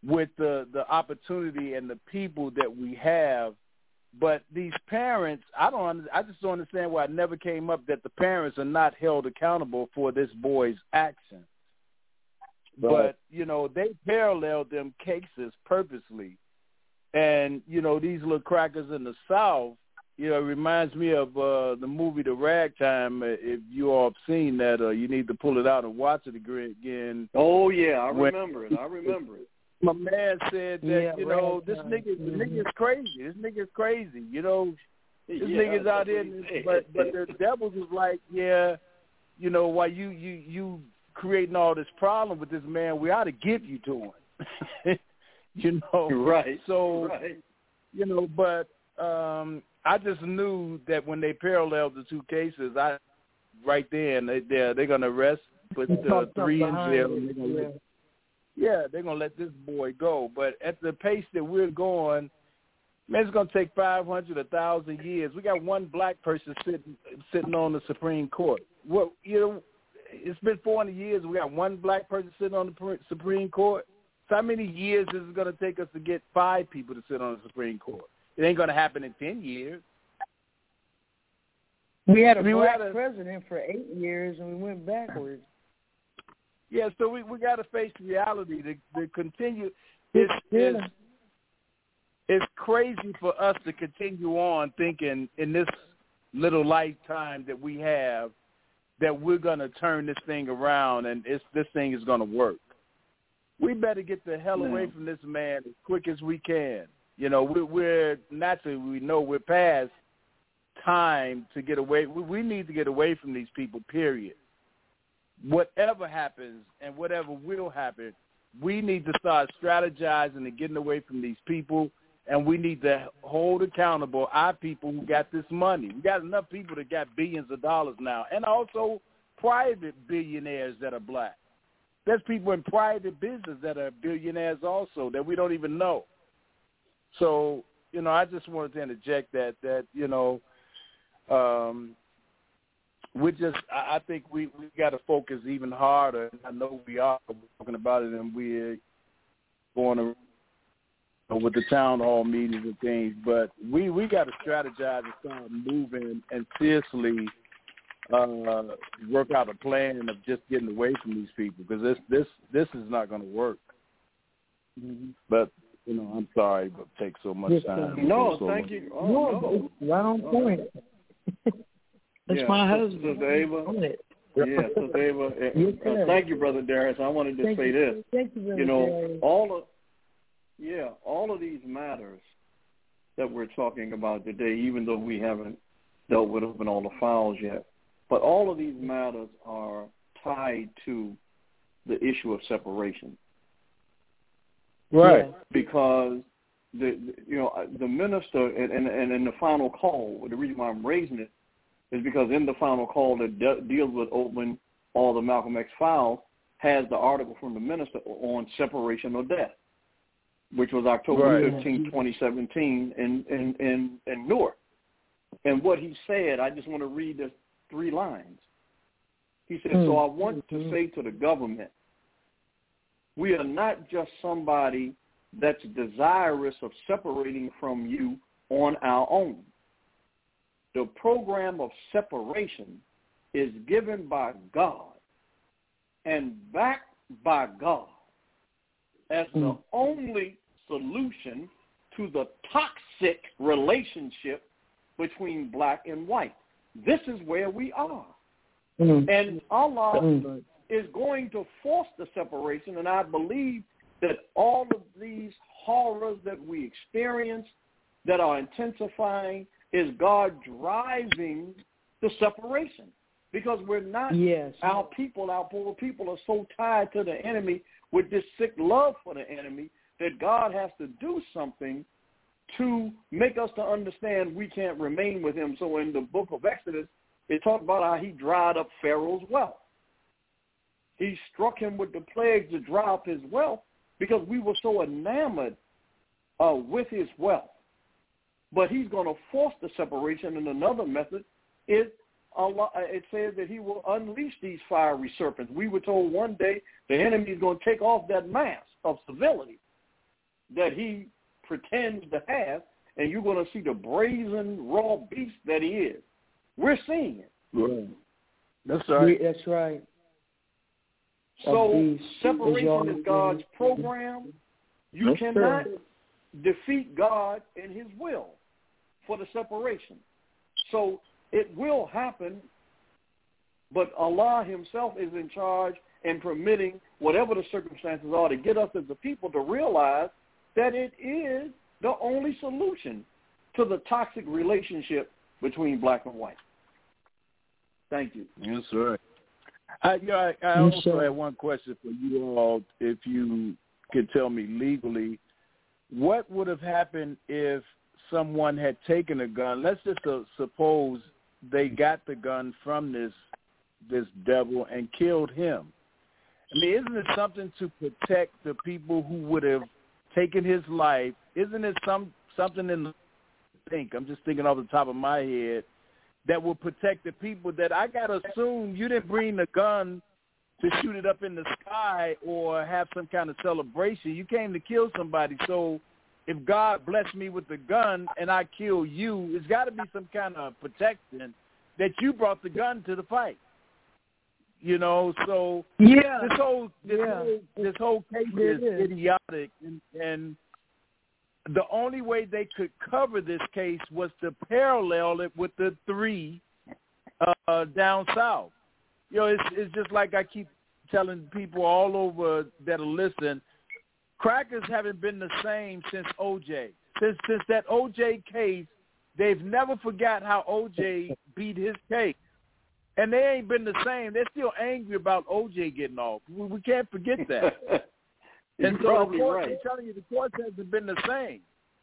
with the, the opportunity and the people that we have. But these parents, I don't. I just don't understand why it never came up that the parents are not held accountable for this boy's actions. Right. But, you know, they paralleled them cases purposely. And, you know, these little crackers in the South, you know, it reminds me of uh, the movie The Ragtime. If you all have seen that, uh, you need to pull it out and watch it again. Oh, yeah, I remember when, it. I remember it. My man said that, yeah, you know, right, this right. nigga, mm-hmm. this nigga's crazy. This nigga's crazy. You know, this yeah, nigga's out here. But, but the devils was like, yeah, you know, while you, you, you creating all this problem with this man, we ought to give you to him. You know, right? So, right. you know, but um, I just knew that when they paralleled the two cases, I right then they they're, they're gonna arrest, put the three in jail. And they're gonna yeah. let, yeah, they're gonna let this boy go. But at the pace that we're going, man, it's gonna take five hundred, a thousand years. We got one black person sitting sitting on the Supreme Court. Well, you know, it's been four hundred years. We got one black person sitting on the Supreme Court. So how many years is it going to take us to get five people to sit on the Supreme Court? It ain't going to happen in ten years. We had a I mean, black a, president for eight years, and we went backwards. Yeah, so we we got to face reality to, to continue. It's, yeah. it's, it's crazy for us to continue on thinking in this little lifetime that we have that we're going to turn this thing around and it's, this thing is going to work. We better get the hell away yeah. from this man as quick as we can. You know, we're, we're naturally, we know we're past time to get away. We, we need to get away from these people, period. Whatever happens and whatever will happen, we need to start strategizing and getting away from these people, and we need to hold accountable our people who got this money. We got enough people that got billions of dollars now, and also private billionaires that are black. There's people in private business that are billionaires also that we don't even know. So, you know, I just wanted to interject that, that you know, um, we just, I, I think we, we got to focus even harder. I know we are talking about it, and we're going to, with the town hall meetings and things, but we, we got to strategize and start moving and seriously uh, work out a plan of just getting away from these people, because this this this is not going to work. Mm-hmm. But you know, I'm sorry, but it takes so much time. No, so thank much. you. Oh, no, no. right on point. That's yeah, my Sister, husband. Sister Ava. Yeah, Sister Ava. Yes, uh, thank you, Brother Darius. I wanted to thank say you. this. Thank you, Brother You know, Darius. all of yeah, all of these matters that we're talking about today, even though we haven't dealt with them in all the files yet, but all of these matters are tied to the issue of separation. Right. Because the, the you know the minister and, and and in the final call, the reason why I'm raising it is because in the final call that de- deals with opening all the Malcolm X files has the article from the minister on separation or death, which was October fifteenth, twenty seventeen in, in, in, in Newark. And what he said, I just want to read the three lines. He said, mm-hmm. so I want to say to the government, we are not just somebody that's desirous of separating from you on our own. The program of separation is given by God and backed by God as the mm. only solution to the toxic relationship between black and white. This is where we are. Mm. And Allah mm. is going to force the separation, and I believe that all of these horrors that we experience that are intensifying is God driving the separation. Because we're not, yes. our people, our poor people are so tied to the enemy with this sick love for the enemy that God has to do something to make us to understand we can't remain with him. So in the book of Exodus, it talks about how he dried up Pharaoh's wealth. He struck him with the plagues to dry up his wealth because we were so enamored uh, with his wealth. But he's going to force the separation, and another method is Allah, it says that he will unleash these fiery serpents. We were told one day the enemy is going to take off that mask of civility, that he pretends to have, and you're going to see the brazen, raw beast that he is. We're seeing it. Right. That's right. Yeah, that's right. So separation is God's program. You that's cannot true. defeat God in his will for the separation. So it will happen, but Allah himself is in charge and permitting whatever the circumstances are to get us as a people to realize that it is the only solution to the toxic relationship between black and white. Thank you. That's right. I, you know, I, I also had one question for you all, if you could tell me legally, what would have happened if someone had taken a gun? Let's just uh, suppose they got the gun from this this devil and killed him. I mean, isn't it something to protect the people who would have taken his life? Isn't it some something in the think? I'm just thinking off the top of my head that will protect the people that I got to assume you didn't bring the gun to shoot it up in the sky or have some kind of celebration. You came to kill somebody. So if God blessed me with the gun and I kill you, it's got to be some kind of protection that you brought the gun to the fight. You know, so yeah. this whole this, yeah. whole, this whole case is, is idiotic, and, and the only way they could cover this case was to parallel it with the three uh, down south. You know, it's, it's just like I keep telling people all over that'll listen, crackers haven't been the same since O J. Since, since that O J case, they've never forgot how O J beat his case. And they ain't been the same. They're still angry about O J getting off. We, we can't forget that. And so the court, right. I'm telling you, the courts hasn't been the same.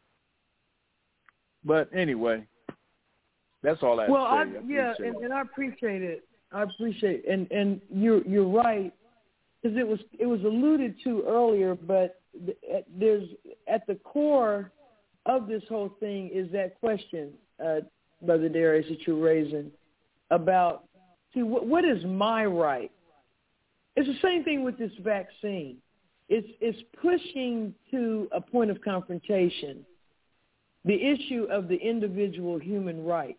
But anyway, that's all I have well, to I, say. I yeah, and, and I appreciate it. I appreciate it. And and you're you're right, because it was it was alluded to earlier, but there's at the core of this whole thing is that question, uh, Brother Darius, that you're raising about, see, what, what is my right? It's the same thing with this vaccine. It's it's pushing to a point of confrontation the issue of the individual human rights.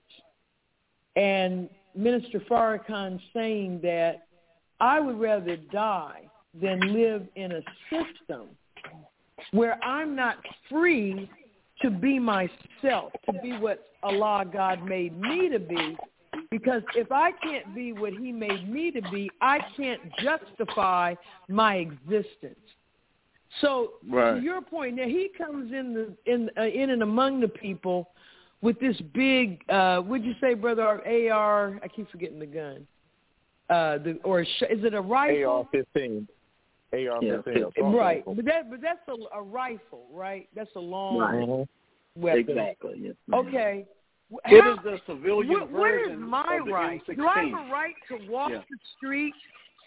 And Minister Farrakhan saying that I would rather die than live in a system where I'm not free to be myself, to be what Allah God made me to be, because if I can't be what he made me to be, I can't justify my existence. So right. to your point, now he comes in the in uh, in and among the people with this big, uh, would you say, brother, A R? I keep forgetting the gun. Uh, the or is it a rifle? A R fifteen. A R fifteen. Yeah. Right, but that but that's a, a rifle, right? That's a long right. weapon. Exactly. Yes, okay. It How, is the civilian what, what version is my of the right? M sixteen. Do I have a right to walk yeah. the street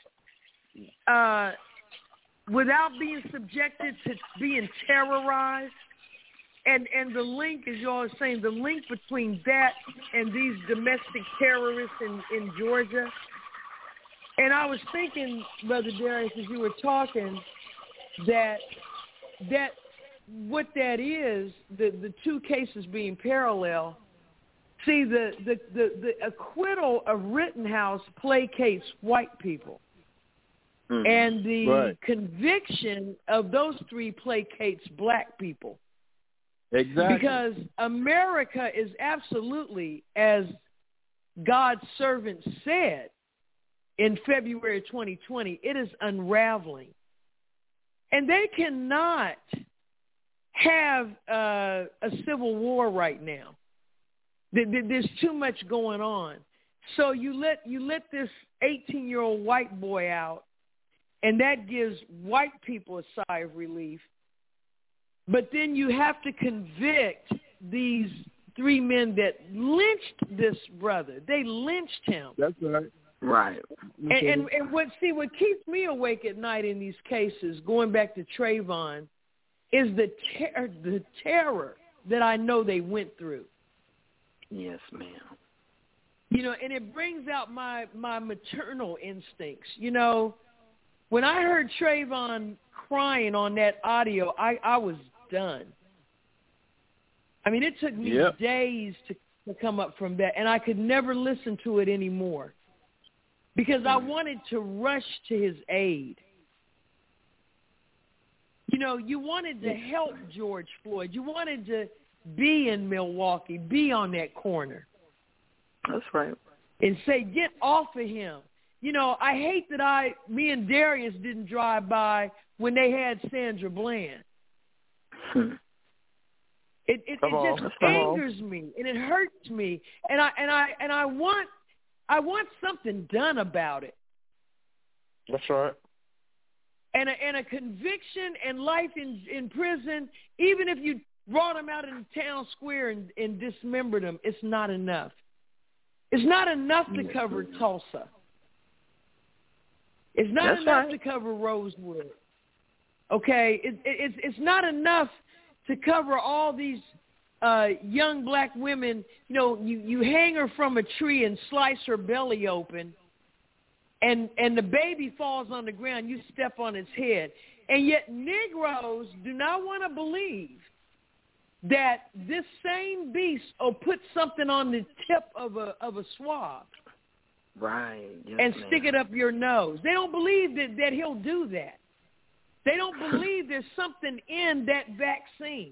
uh, without being subjected to being terrorized? And and the link, as you all are saying, the link between that and these domestic terrorists in, in Georgia. And I was thinking, Brother Darius, as you were talking, that that what that is, the, the two cases being parallel. See, the, the, the, the acquittal of Rittenhouse placates white people. Mm. And the right. conviction of those three placates black people. Exactly. Because America is absolutely, as God's servant said in February twenty twenty, it is unraveling. And they cannot have uh, a civil war right now. There's too much going on. So you let you let this eighteen-year-old white boy out, and that gives white people a sigh of relief. But then you have to convict these three men that lynched this brother. They lynched him. That's right. Right. And, and, and what see what keeps me awake at night in these cases, going back to Trayvon, is the ter- the terror that I know they went through. Yes, ma'am. You know, and it brings out my, my maternal instincts. You know, when I heard Trayvon crying on that audio, I, I was done. I mean, it took me yep. days to, to come up from that, and I could never listen to it anymore because I wanted to rush to his aid. You know, you wanted to help George Floyd. You wanted to be in Milwaukee, be on that corner. That's right. And say, get off of him. You know, I hate that I, me and Darius didn't drive by when they had Sandra Bland. Hmm. It it, it just angers me and it hurts me, and I and I and I want I want something done about it. That's right. And a, and a conviction and life in in prison, even if you brought him out in the town square and, and dismembered him, it's not enough. It's not enough to cover Tulsa. It's not That's enough right. to cover Rosewood. Okay, it, it, it's it's not enough to cover all these uh, young black women. You know, you, you hang her from a tree and slice her belly open, and and the baby falls on the ground. You step on its head, and yet Negroes do not want to believe that this same beast will put something on the tip of a of a swab, right, yes, and ma'am. stick it up your nose. They don't believe that, that he'll do that. They don't believe there's something in that vaccine.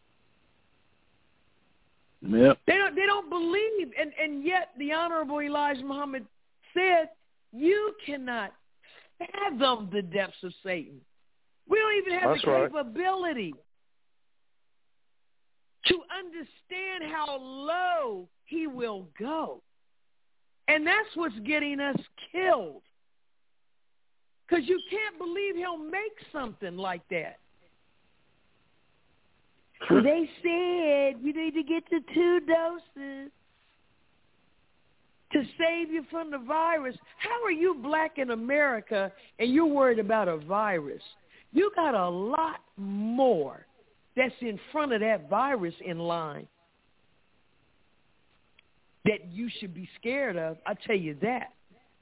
Yep. They don't. They don't believe, and and yet the Honorable Elijah Muhammad said, "You cannot fathom the depths of Satan. We don't even have That's the right. capability to understand how low he will go, and that's what's getting us killed." Because you can't believe he'll make something like that. Well, they said you need to get the two doses to save you from the virus. How are you black in America and you're worried about a virus? You got a lot more that's in front of that virus in line that you should be scared of. I'll tell you that.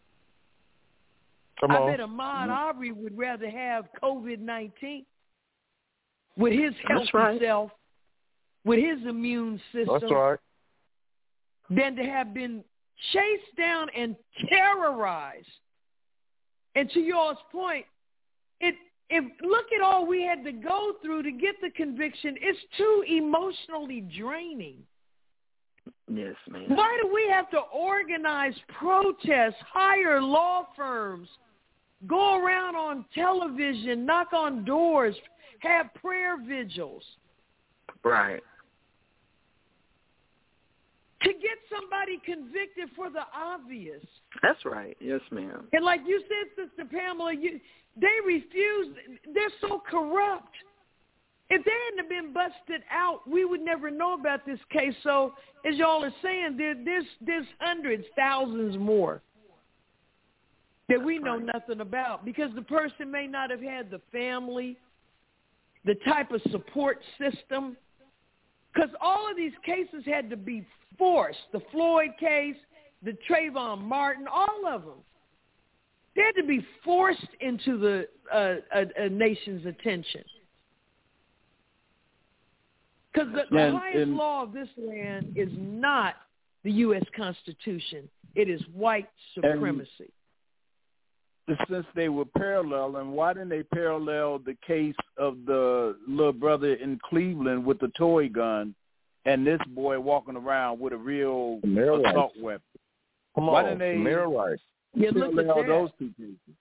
Come I on. bet Ahmaud Arbery would rather have COVID nineteen with his healthy That's right. self, with his immune system, That's right. than to have been chased down and terrorized. And to y'all's point, it if look at all we had to go through to get the conviction. It's too emotionally draining. Yes, ma'am. Why do we have to organize protests, hire law firms, go around on television, knock on doors, have prayer vigils Right. to get somebody convicted for the obvious? That's right. Yes, ma'am. And like you said, Sister Pamela, you, they refuse. They're so corrupt. If they hadn't have been busted out, we would never know about this case. So, as y'all are saying, there, there's there's hundreds, thousands more that we know nothing about because the person may not have had the family, the type of support system. Because all of these cases had to be forced. The Floyd case, the Trayvon Martin, all of them. They had to be forced into the uh, a, a nation's attention. Because the, the And- highest and- law of this land is not the U S Constitution. It is white supremacy. Since they were parallel, and why didn't they parallel the case of the little brother in Cleveland with the toy gun and this boy walking around with a real Mayor assault Rice. weapon? Come Why on, didn't they Mayor Rice. Yeah, look at parallel that. those two cases?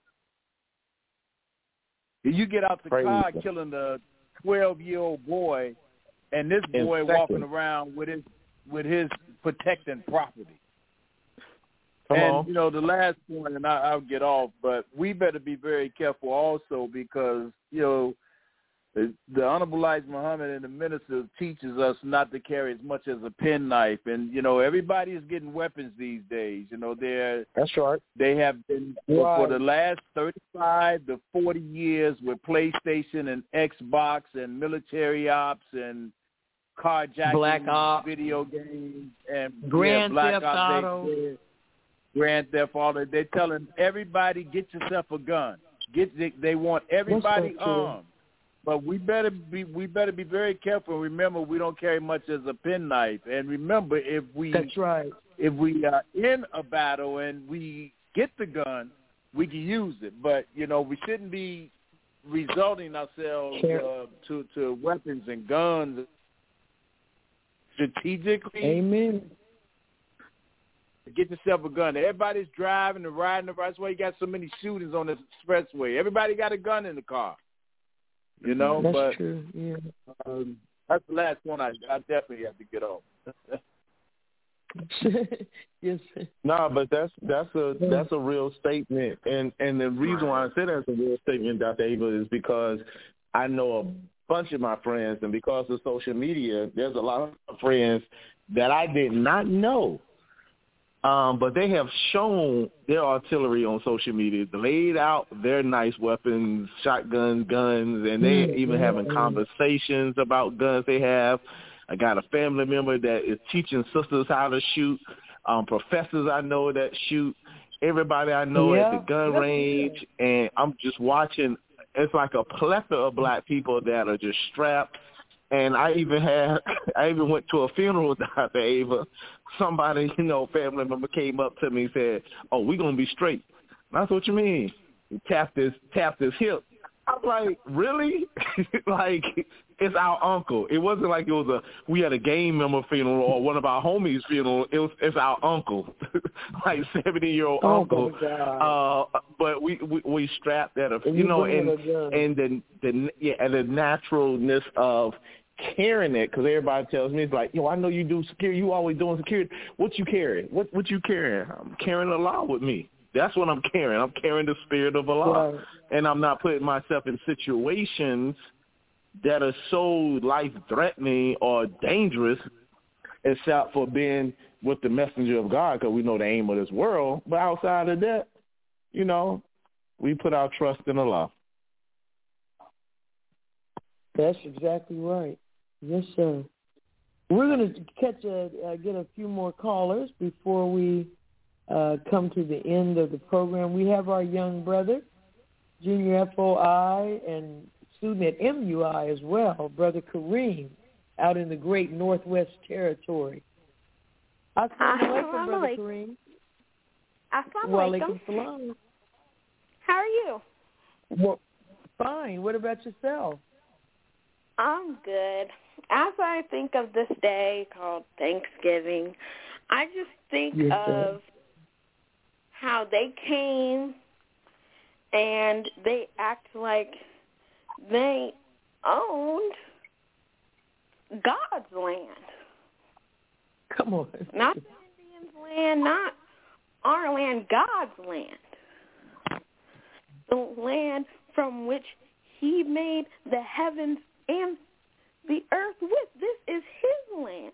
You get out the Crazy. car killing the twelve-year-old boy, and this In boy seconds. walking around with his with his protecting property. Come and, on. you know, the last point, and I, I'll get off, but we better be very careful also because, you know, the, the Honorable Elijah Muhammad and the minister teaches us not to carry as much as a penknife. And, you know, everybody is getting weapons these days. You know, they're, That's right. they have been, for, Right. for the last thirty-five to forty years with PlayStation and Xbox and military ops and carjacking Black Ops. video games and Grand yeah, Black Theft Ops, Auto. They, they, Grand Theft Auto. They're telling everybody, get yourself a gun. Get they, they want everybody That's so true. armed. but we better be we better be very careful. Remember, we don't carry much as a penknife. And remember, if we That's right. if we are in a battle and we get the gun, we can use it. But you know, we shouldn't be resulting ourselves uh, to to weapons and guns strategically. Amen. Get yourself a gun. Everybody's driving and riding. That's why you got so many shootings on the expressway. Everybody got a gun in the car. You know, that's but true. Yeah, um, that's the last one. I, I definitely have to get off. yes. No, but that's that's a that's a real statement, and and the reason why I say that's a real statement, Doctor Ava, is because I know a bunch of my friends, and because of social media, there's a lot of friends that I did not know. Um, but they have shown their artillery on social media, laid out their nice weapons, shotguns, guns, and they mm-hmm. even having conversations about guns they have. I got a family member that is teaching sisters how to shoot, um, professors I know that shoot, everybody I know yeah. at the gun range, and I'm just watching. It's like a plethora of black people that are just strapped. And I even had, I even went to a funeral, Doctor Ava. Somebody, you know, family member came up to me and said, "Oh, we're gonna be straight." That's what you mean. He tapped his tapped his hip. I'm like, really? Like, it's our uncle. It wasn't like it was a we had a gang member funeral or one of our homies' funeral. It was it's our uncle, like seventy year old oh uncle. Uh, but we, we we strapped at a, you know, and and the the yeah, and the naturalness of carrying it, because everybody tells me, it's like, yo, I know you do security. You always doing security. What you carrying? What what you carrying? I'm carrying Allah with me. That's what I'm carrying. I'm carrying the spirit of Allah. Right. And I'm not putting myself in situations that are so life-threatening or dangerous, except for being with the messenger of God, because we know the aim of this world. But outside of that, you know, we put our trust in Allah. That's exactly right. Yes, sir. We're going to catch a, uh, get a few more callers before we uh, come to the end of the program. We have our young brother, Junior F O I, and student at M U I as well, Brother Kareem, out in the great Northwest Territory. Assalamu alaikum, Brother Kareem. Assalamu alaikum. Salam. How are you? Well, fine. What about yourself? I'm good. As I think of this day called Thanksgiving, I just think yes, of sir. how they came and they act like they owned God's land. Come on. Not the Indians' land, not our land, God's land. The land from which he made the heavens and the earth with. This is his land.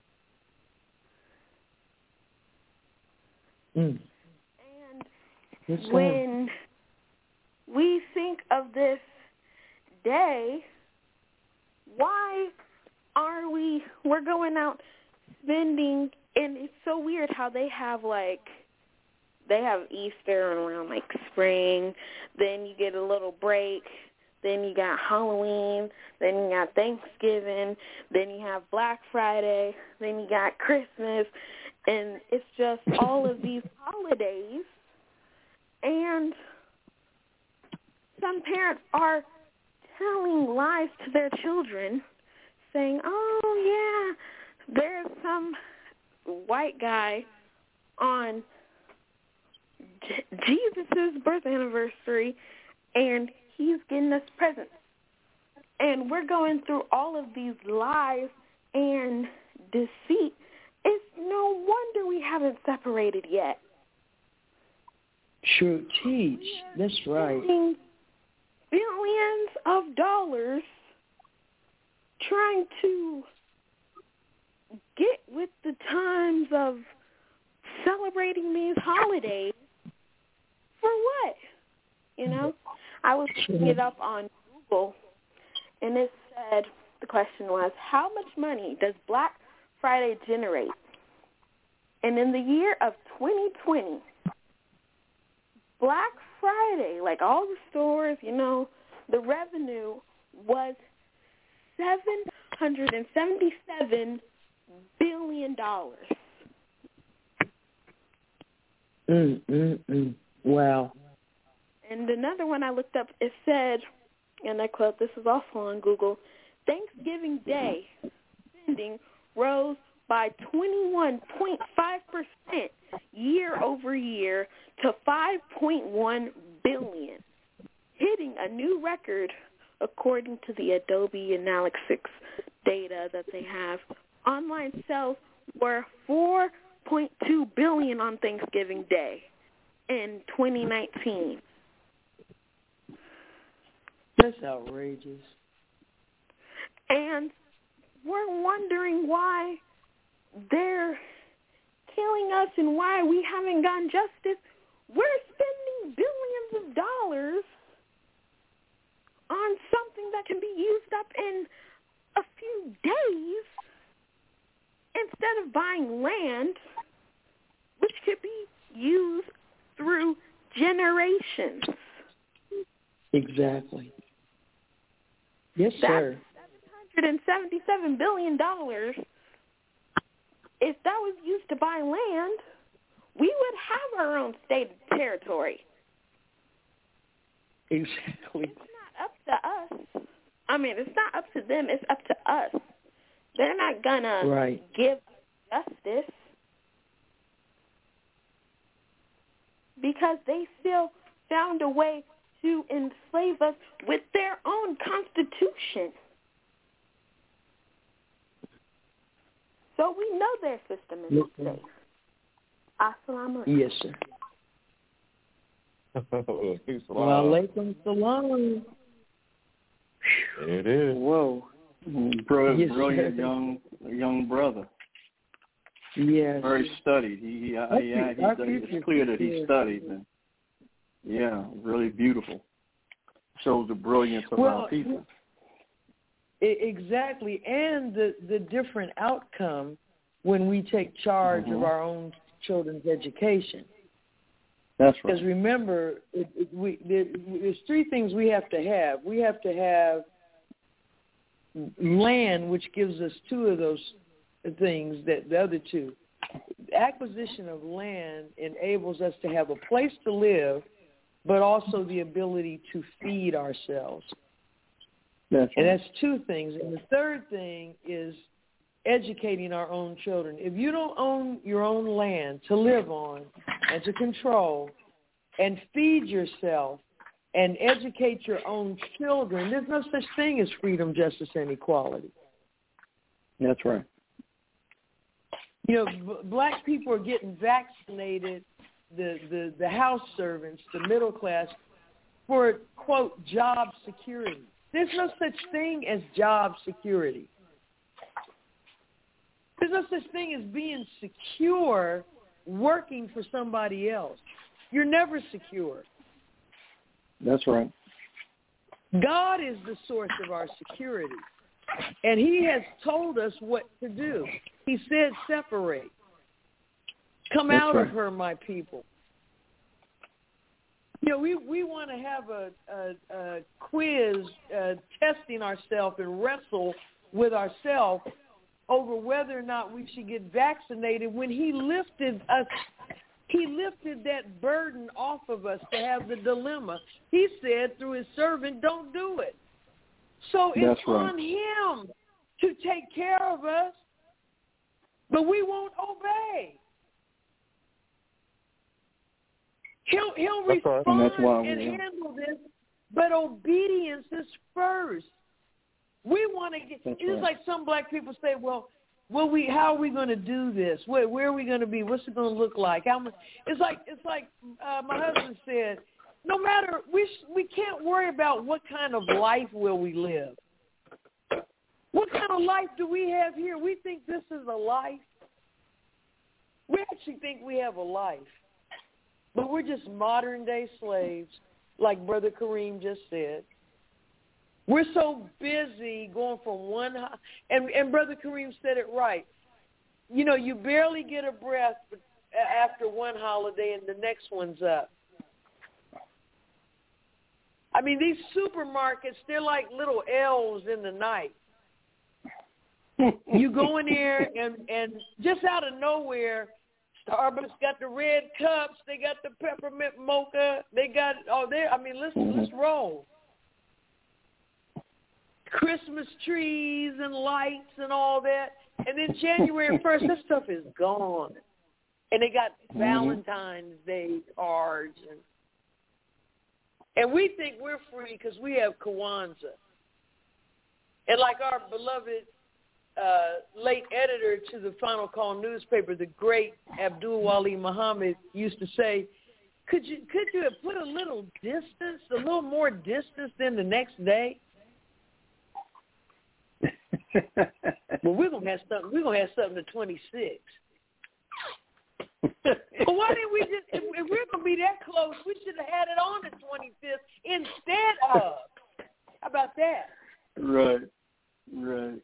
Mm. And yes, when we think of this day, why are we, we're going out spending, and it's so weird how they have like, they have Easter around like spring, then you get a little break, then you got Halloween, then you got Thanksgiving, then you have Black Friday, then you got Christmas, and it's just all of these holidays. And some parents are telling lies to their children, saying, oh, yeah, there's some white guy on J- Jesus' birth anniversary, and he's getting us presents. And we're going through all of these lies and deceit. It's no wonder we haven't separated yet. Sure, teach. That's right. Billions of dollars trying to get with the times of celebrating these holidays. For what? You know? I was looking it up on Google, and it said, the question was, how much money does Black Friday generate? And in the year of twenty twenty, Black Friday, like all the stores, you know, the revenue was seven hundred seventy-seven billion dollars. Mm, mm, mm. Wow. And another one I looked up, it said, and I quote, this is also on Google, Thanksgiving Day spending rose by twenty-one point five percent year over year to five point one billion dollars, hitting a new record according to the Adobe Analytics data that they have. Online sales were four point two billion dollars on Thanksgiving Day in twenty nineteen. That's outrageous. And we're wondering why they're killing us and why we haven't gotten justice. We're spending billions of dollars on something that can be used up in a few days instead of buying land, which could be used through generations. Exactly. Yes, That's sir. seven hundred seventy-seven billion dollars. If that was used to buy land, we would have our own state and territory. Exactly. It's not up to us. I mean, it's not up to them. It's up to us. They're not going right. to give justice because they still found a way to enslave us with their own constitution. So we know their system is yes, safe. Assalamu alaikum. Yes, sir. Wa alaikum salam. It is. Whoa. Brilliant, Yes, brilliant sir. young young brother. Yes. Very studied. He, he, I he, think- he, I he think it's clear that he it's- studied. And yeah, really beautiful. Shows the brilliance of Well, our people. I- exactly, and the, the different outcome when we take charge mm-hmm. of our own children's education. That's right. Because remember, it, it, we, there, there's three things we have to have. We have to have land, which gives us two of those things, that the other two. Acquisition of land enables us to have a place to live, but also the ability to feed ourselves. That's and right. that's two things. And the third thing is educating our own children. If you don't own your own land to live on and to control and feed yourself and educate your own children, there's no such thing as freedom, justice, and equality. That's right. You know, b- black people are getting vaccinated, the, the, the house servants, the middle class, for, quote, job security. There's no such thing as job security. There's no such thing as being secure working for somebody else. You're never secure. That's right. God is the source of our security, and he has told us what to do. He said, separate. Come That's out right. of her, my people. You know, we, we want to have a, a, a quiz uh, testing ourselves and wrestle with ourselves over whether or not we should get vaccinated when he lifted us. He lifted that burden off of us to have the dilemma. He said through his servant, don't do it. So it's That's right. on him to take care of us, but we won't obey. He'll, he'll That's right. respond And that's why we and are. handle this, but obedience is first. We want to get, That's it's right. like some black people say, well, well, we how are we going to do this? Where, where are we going to be? What's it going to look like? How much? It's like it's like uh, my husband said, no matter, we we can't worry about what kind of life will we live. What kind of life do we have here? We think this is a life. We actually think we have a life. But we're just modern-day slaves, like Brother Kareem just said. We're so busy going from one, and, and Brother Kareem said it right. You know, you barely get a breath after one holiday and the next one's up. I mean, these supermarkets, they're like little elves in the night. You go in there, and, and just out of nowhere, Starbucks got the red cups. They got the peppermint mocha. They got, oh, they. I mean, let's, mm-hmm. let's roll. Christmas trees and lights and all that. And then January first, that stuff is gone. And they got mm-hmm. Valentine's Day cards. And, and we think we're free because we have Kwanzaa. And like our beloved uh, late editor to the Final Call newspaper, the great Abdul Wali Muhammad, used to say, could you could you have put a little distance, a little more distance than the next day? Well, we're gonna have something. We're gonna have something the twenty-sixth. But why didn't we just? If, if we're gonna be that close, we should have had it on the twenty-fifth instead of. How about that? Right, right.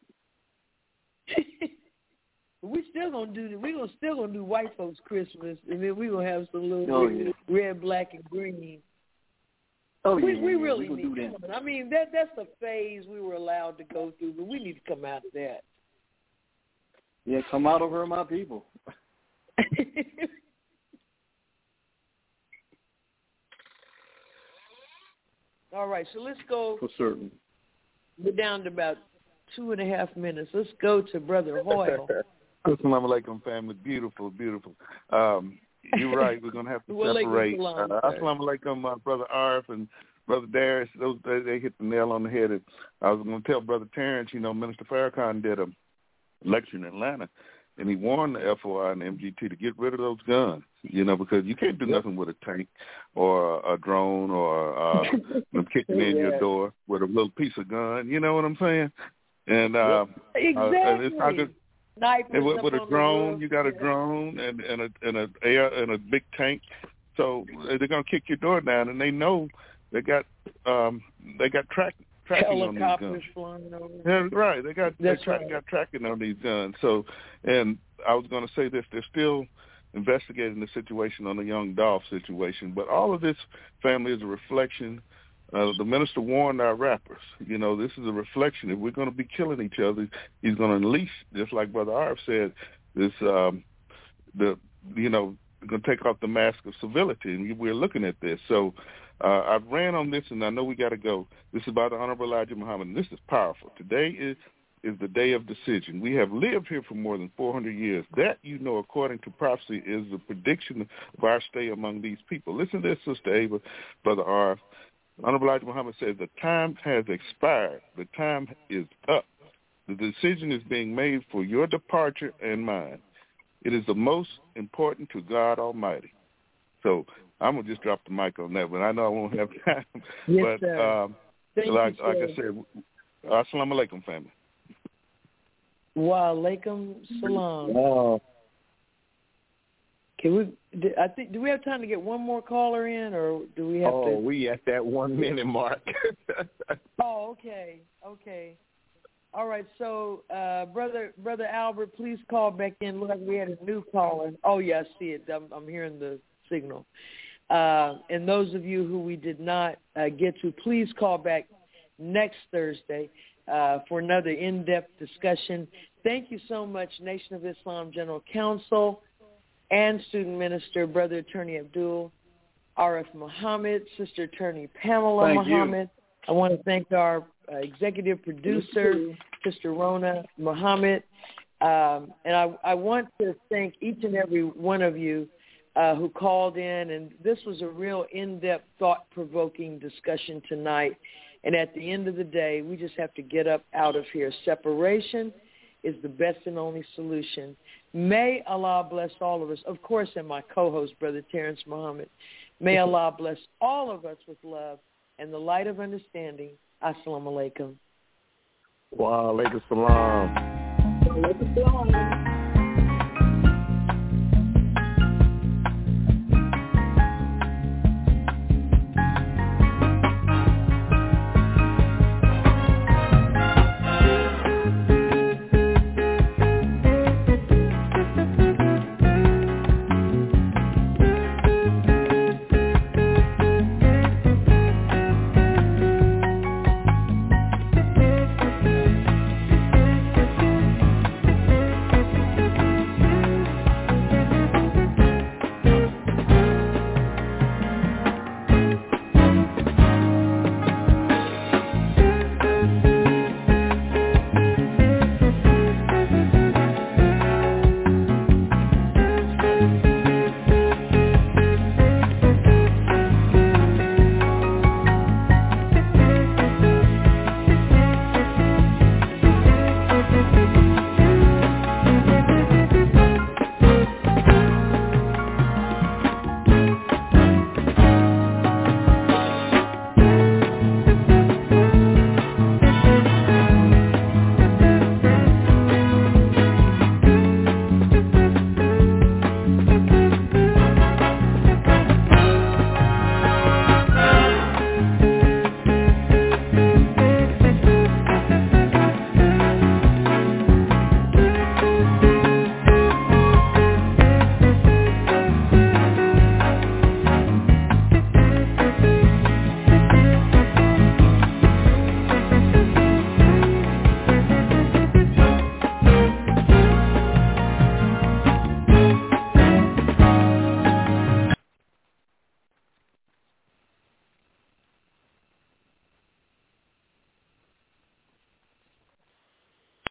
We still gonna do. We gonna still gonna do white folks Christmas, and then we gonna have some little oh, yeah. red, black, and green. Oh, we yeah, we yeah, really we need. To, I mean, that that's a phase we were allowed to go through, but we need to come out of that. Yeah, come out of her, my people. All right, so let's go. For certain. We're down to about two and a half minutes. Let's go to Brother Hoyle. Assalamu alaikum, family. Beautiful, beautiful. Um, you're right. We're going to have to separate. Uh, Assalamu alaikum, uh, Brother Arif and Brother Darius. Those they, they hit the nail on the head. And I was going to tell Brother Terrence, you know, Minister Farrakhan did a lecture in Atlanta, and he warned the F O I and the M G T to get rid of those guns, you know, because you can't do nothing with a tank or a drone or uh, kicking in your door with a little piece of gun. You know what I'm saying? And uh, exactly. uh, it's not good. And with, with a drone, you got a drone and, and a and a air and a big tank, so they're gonna kick your door down, and they know they got um they got track tracking on these guns. Flying over. Yeah, right. They got That's they tra- right. got tracking on these guns. So, and I was gonna say this: they're still investigating the situation on the young Dolph situation, but all of this, family, is a reflection. Uh, the minister warned our rappers, you know, this is a reflection. If we're going to be killing each other, he's going to unleash, just like Brother Arif said, this, um, the, you know, going to take off the mask of civility, and we're looking at this. So uh, I've ran on this, and I know we got to go. This is about the Honorable Elijah Muhammad, and this is powerful. Today is is the day of decision. We have lived here for more than four hundred years. That, you know, according to prophecy, is the prediction of our stay among these people. Listen to this, Sister Ava, Brother Arif. Honorable Elijah Muhammad says the time has expired. The time is up. The decision is being made for your departure and mine. It is the most important to God Almighty. So I'm going to just drop the mic on that, but I know I won't have time. Yes, but um, like, you, like I said, assalamu alaikum, family. Wa alaikum salam. Wow. Can we? I think. Do we have time to get one more caller in, or do we have oh, to? Oh, we at that one minute mark. oh, okay, okay, all right. So, uh, brother, brother Albert, please call back in. Look like we had a new caller. Oh, yeah, I see it. I'm, I'm hearing the signal. Uh, and those of you who we did not uh, get to, please call back next Thursday uh, for another in-depth discussion. Thank you so much, Nation of Islam General Counsel and student minister, Brother Attorney Abdul Arif Muhammad, Sister Attorney Pamela Thank Muhammad. You. I want to thank our uh, executive producer, Sister Rona Muhammad. Um, and I, I want to thank each and every one of you uh, who called in. And this was a real in-depth, thought-provoking discussion tonight. And at the end of the day, we just have to get up out of here. Separation is the best and only solution. May Allah bless all of us. Of course, and my co-host, Brother Terrence Muhammad. May Allah bless all of us with love and the light of understanding. Assalamu alaikum. Wa alaikum salam. Wa alaikum salam.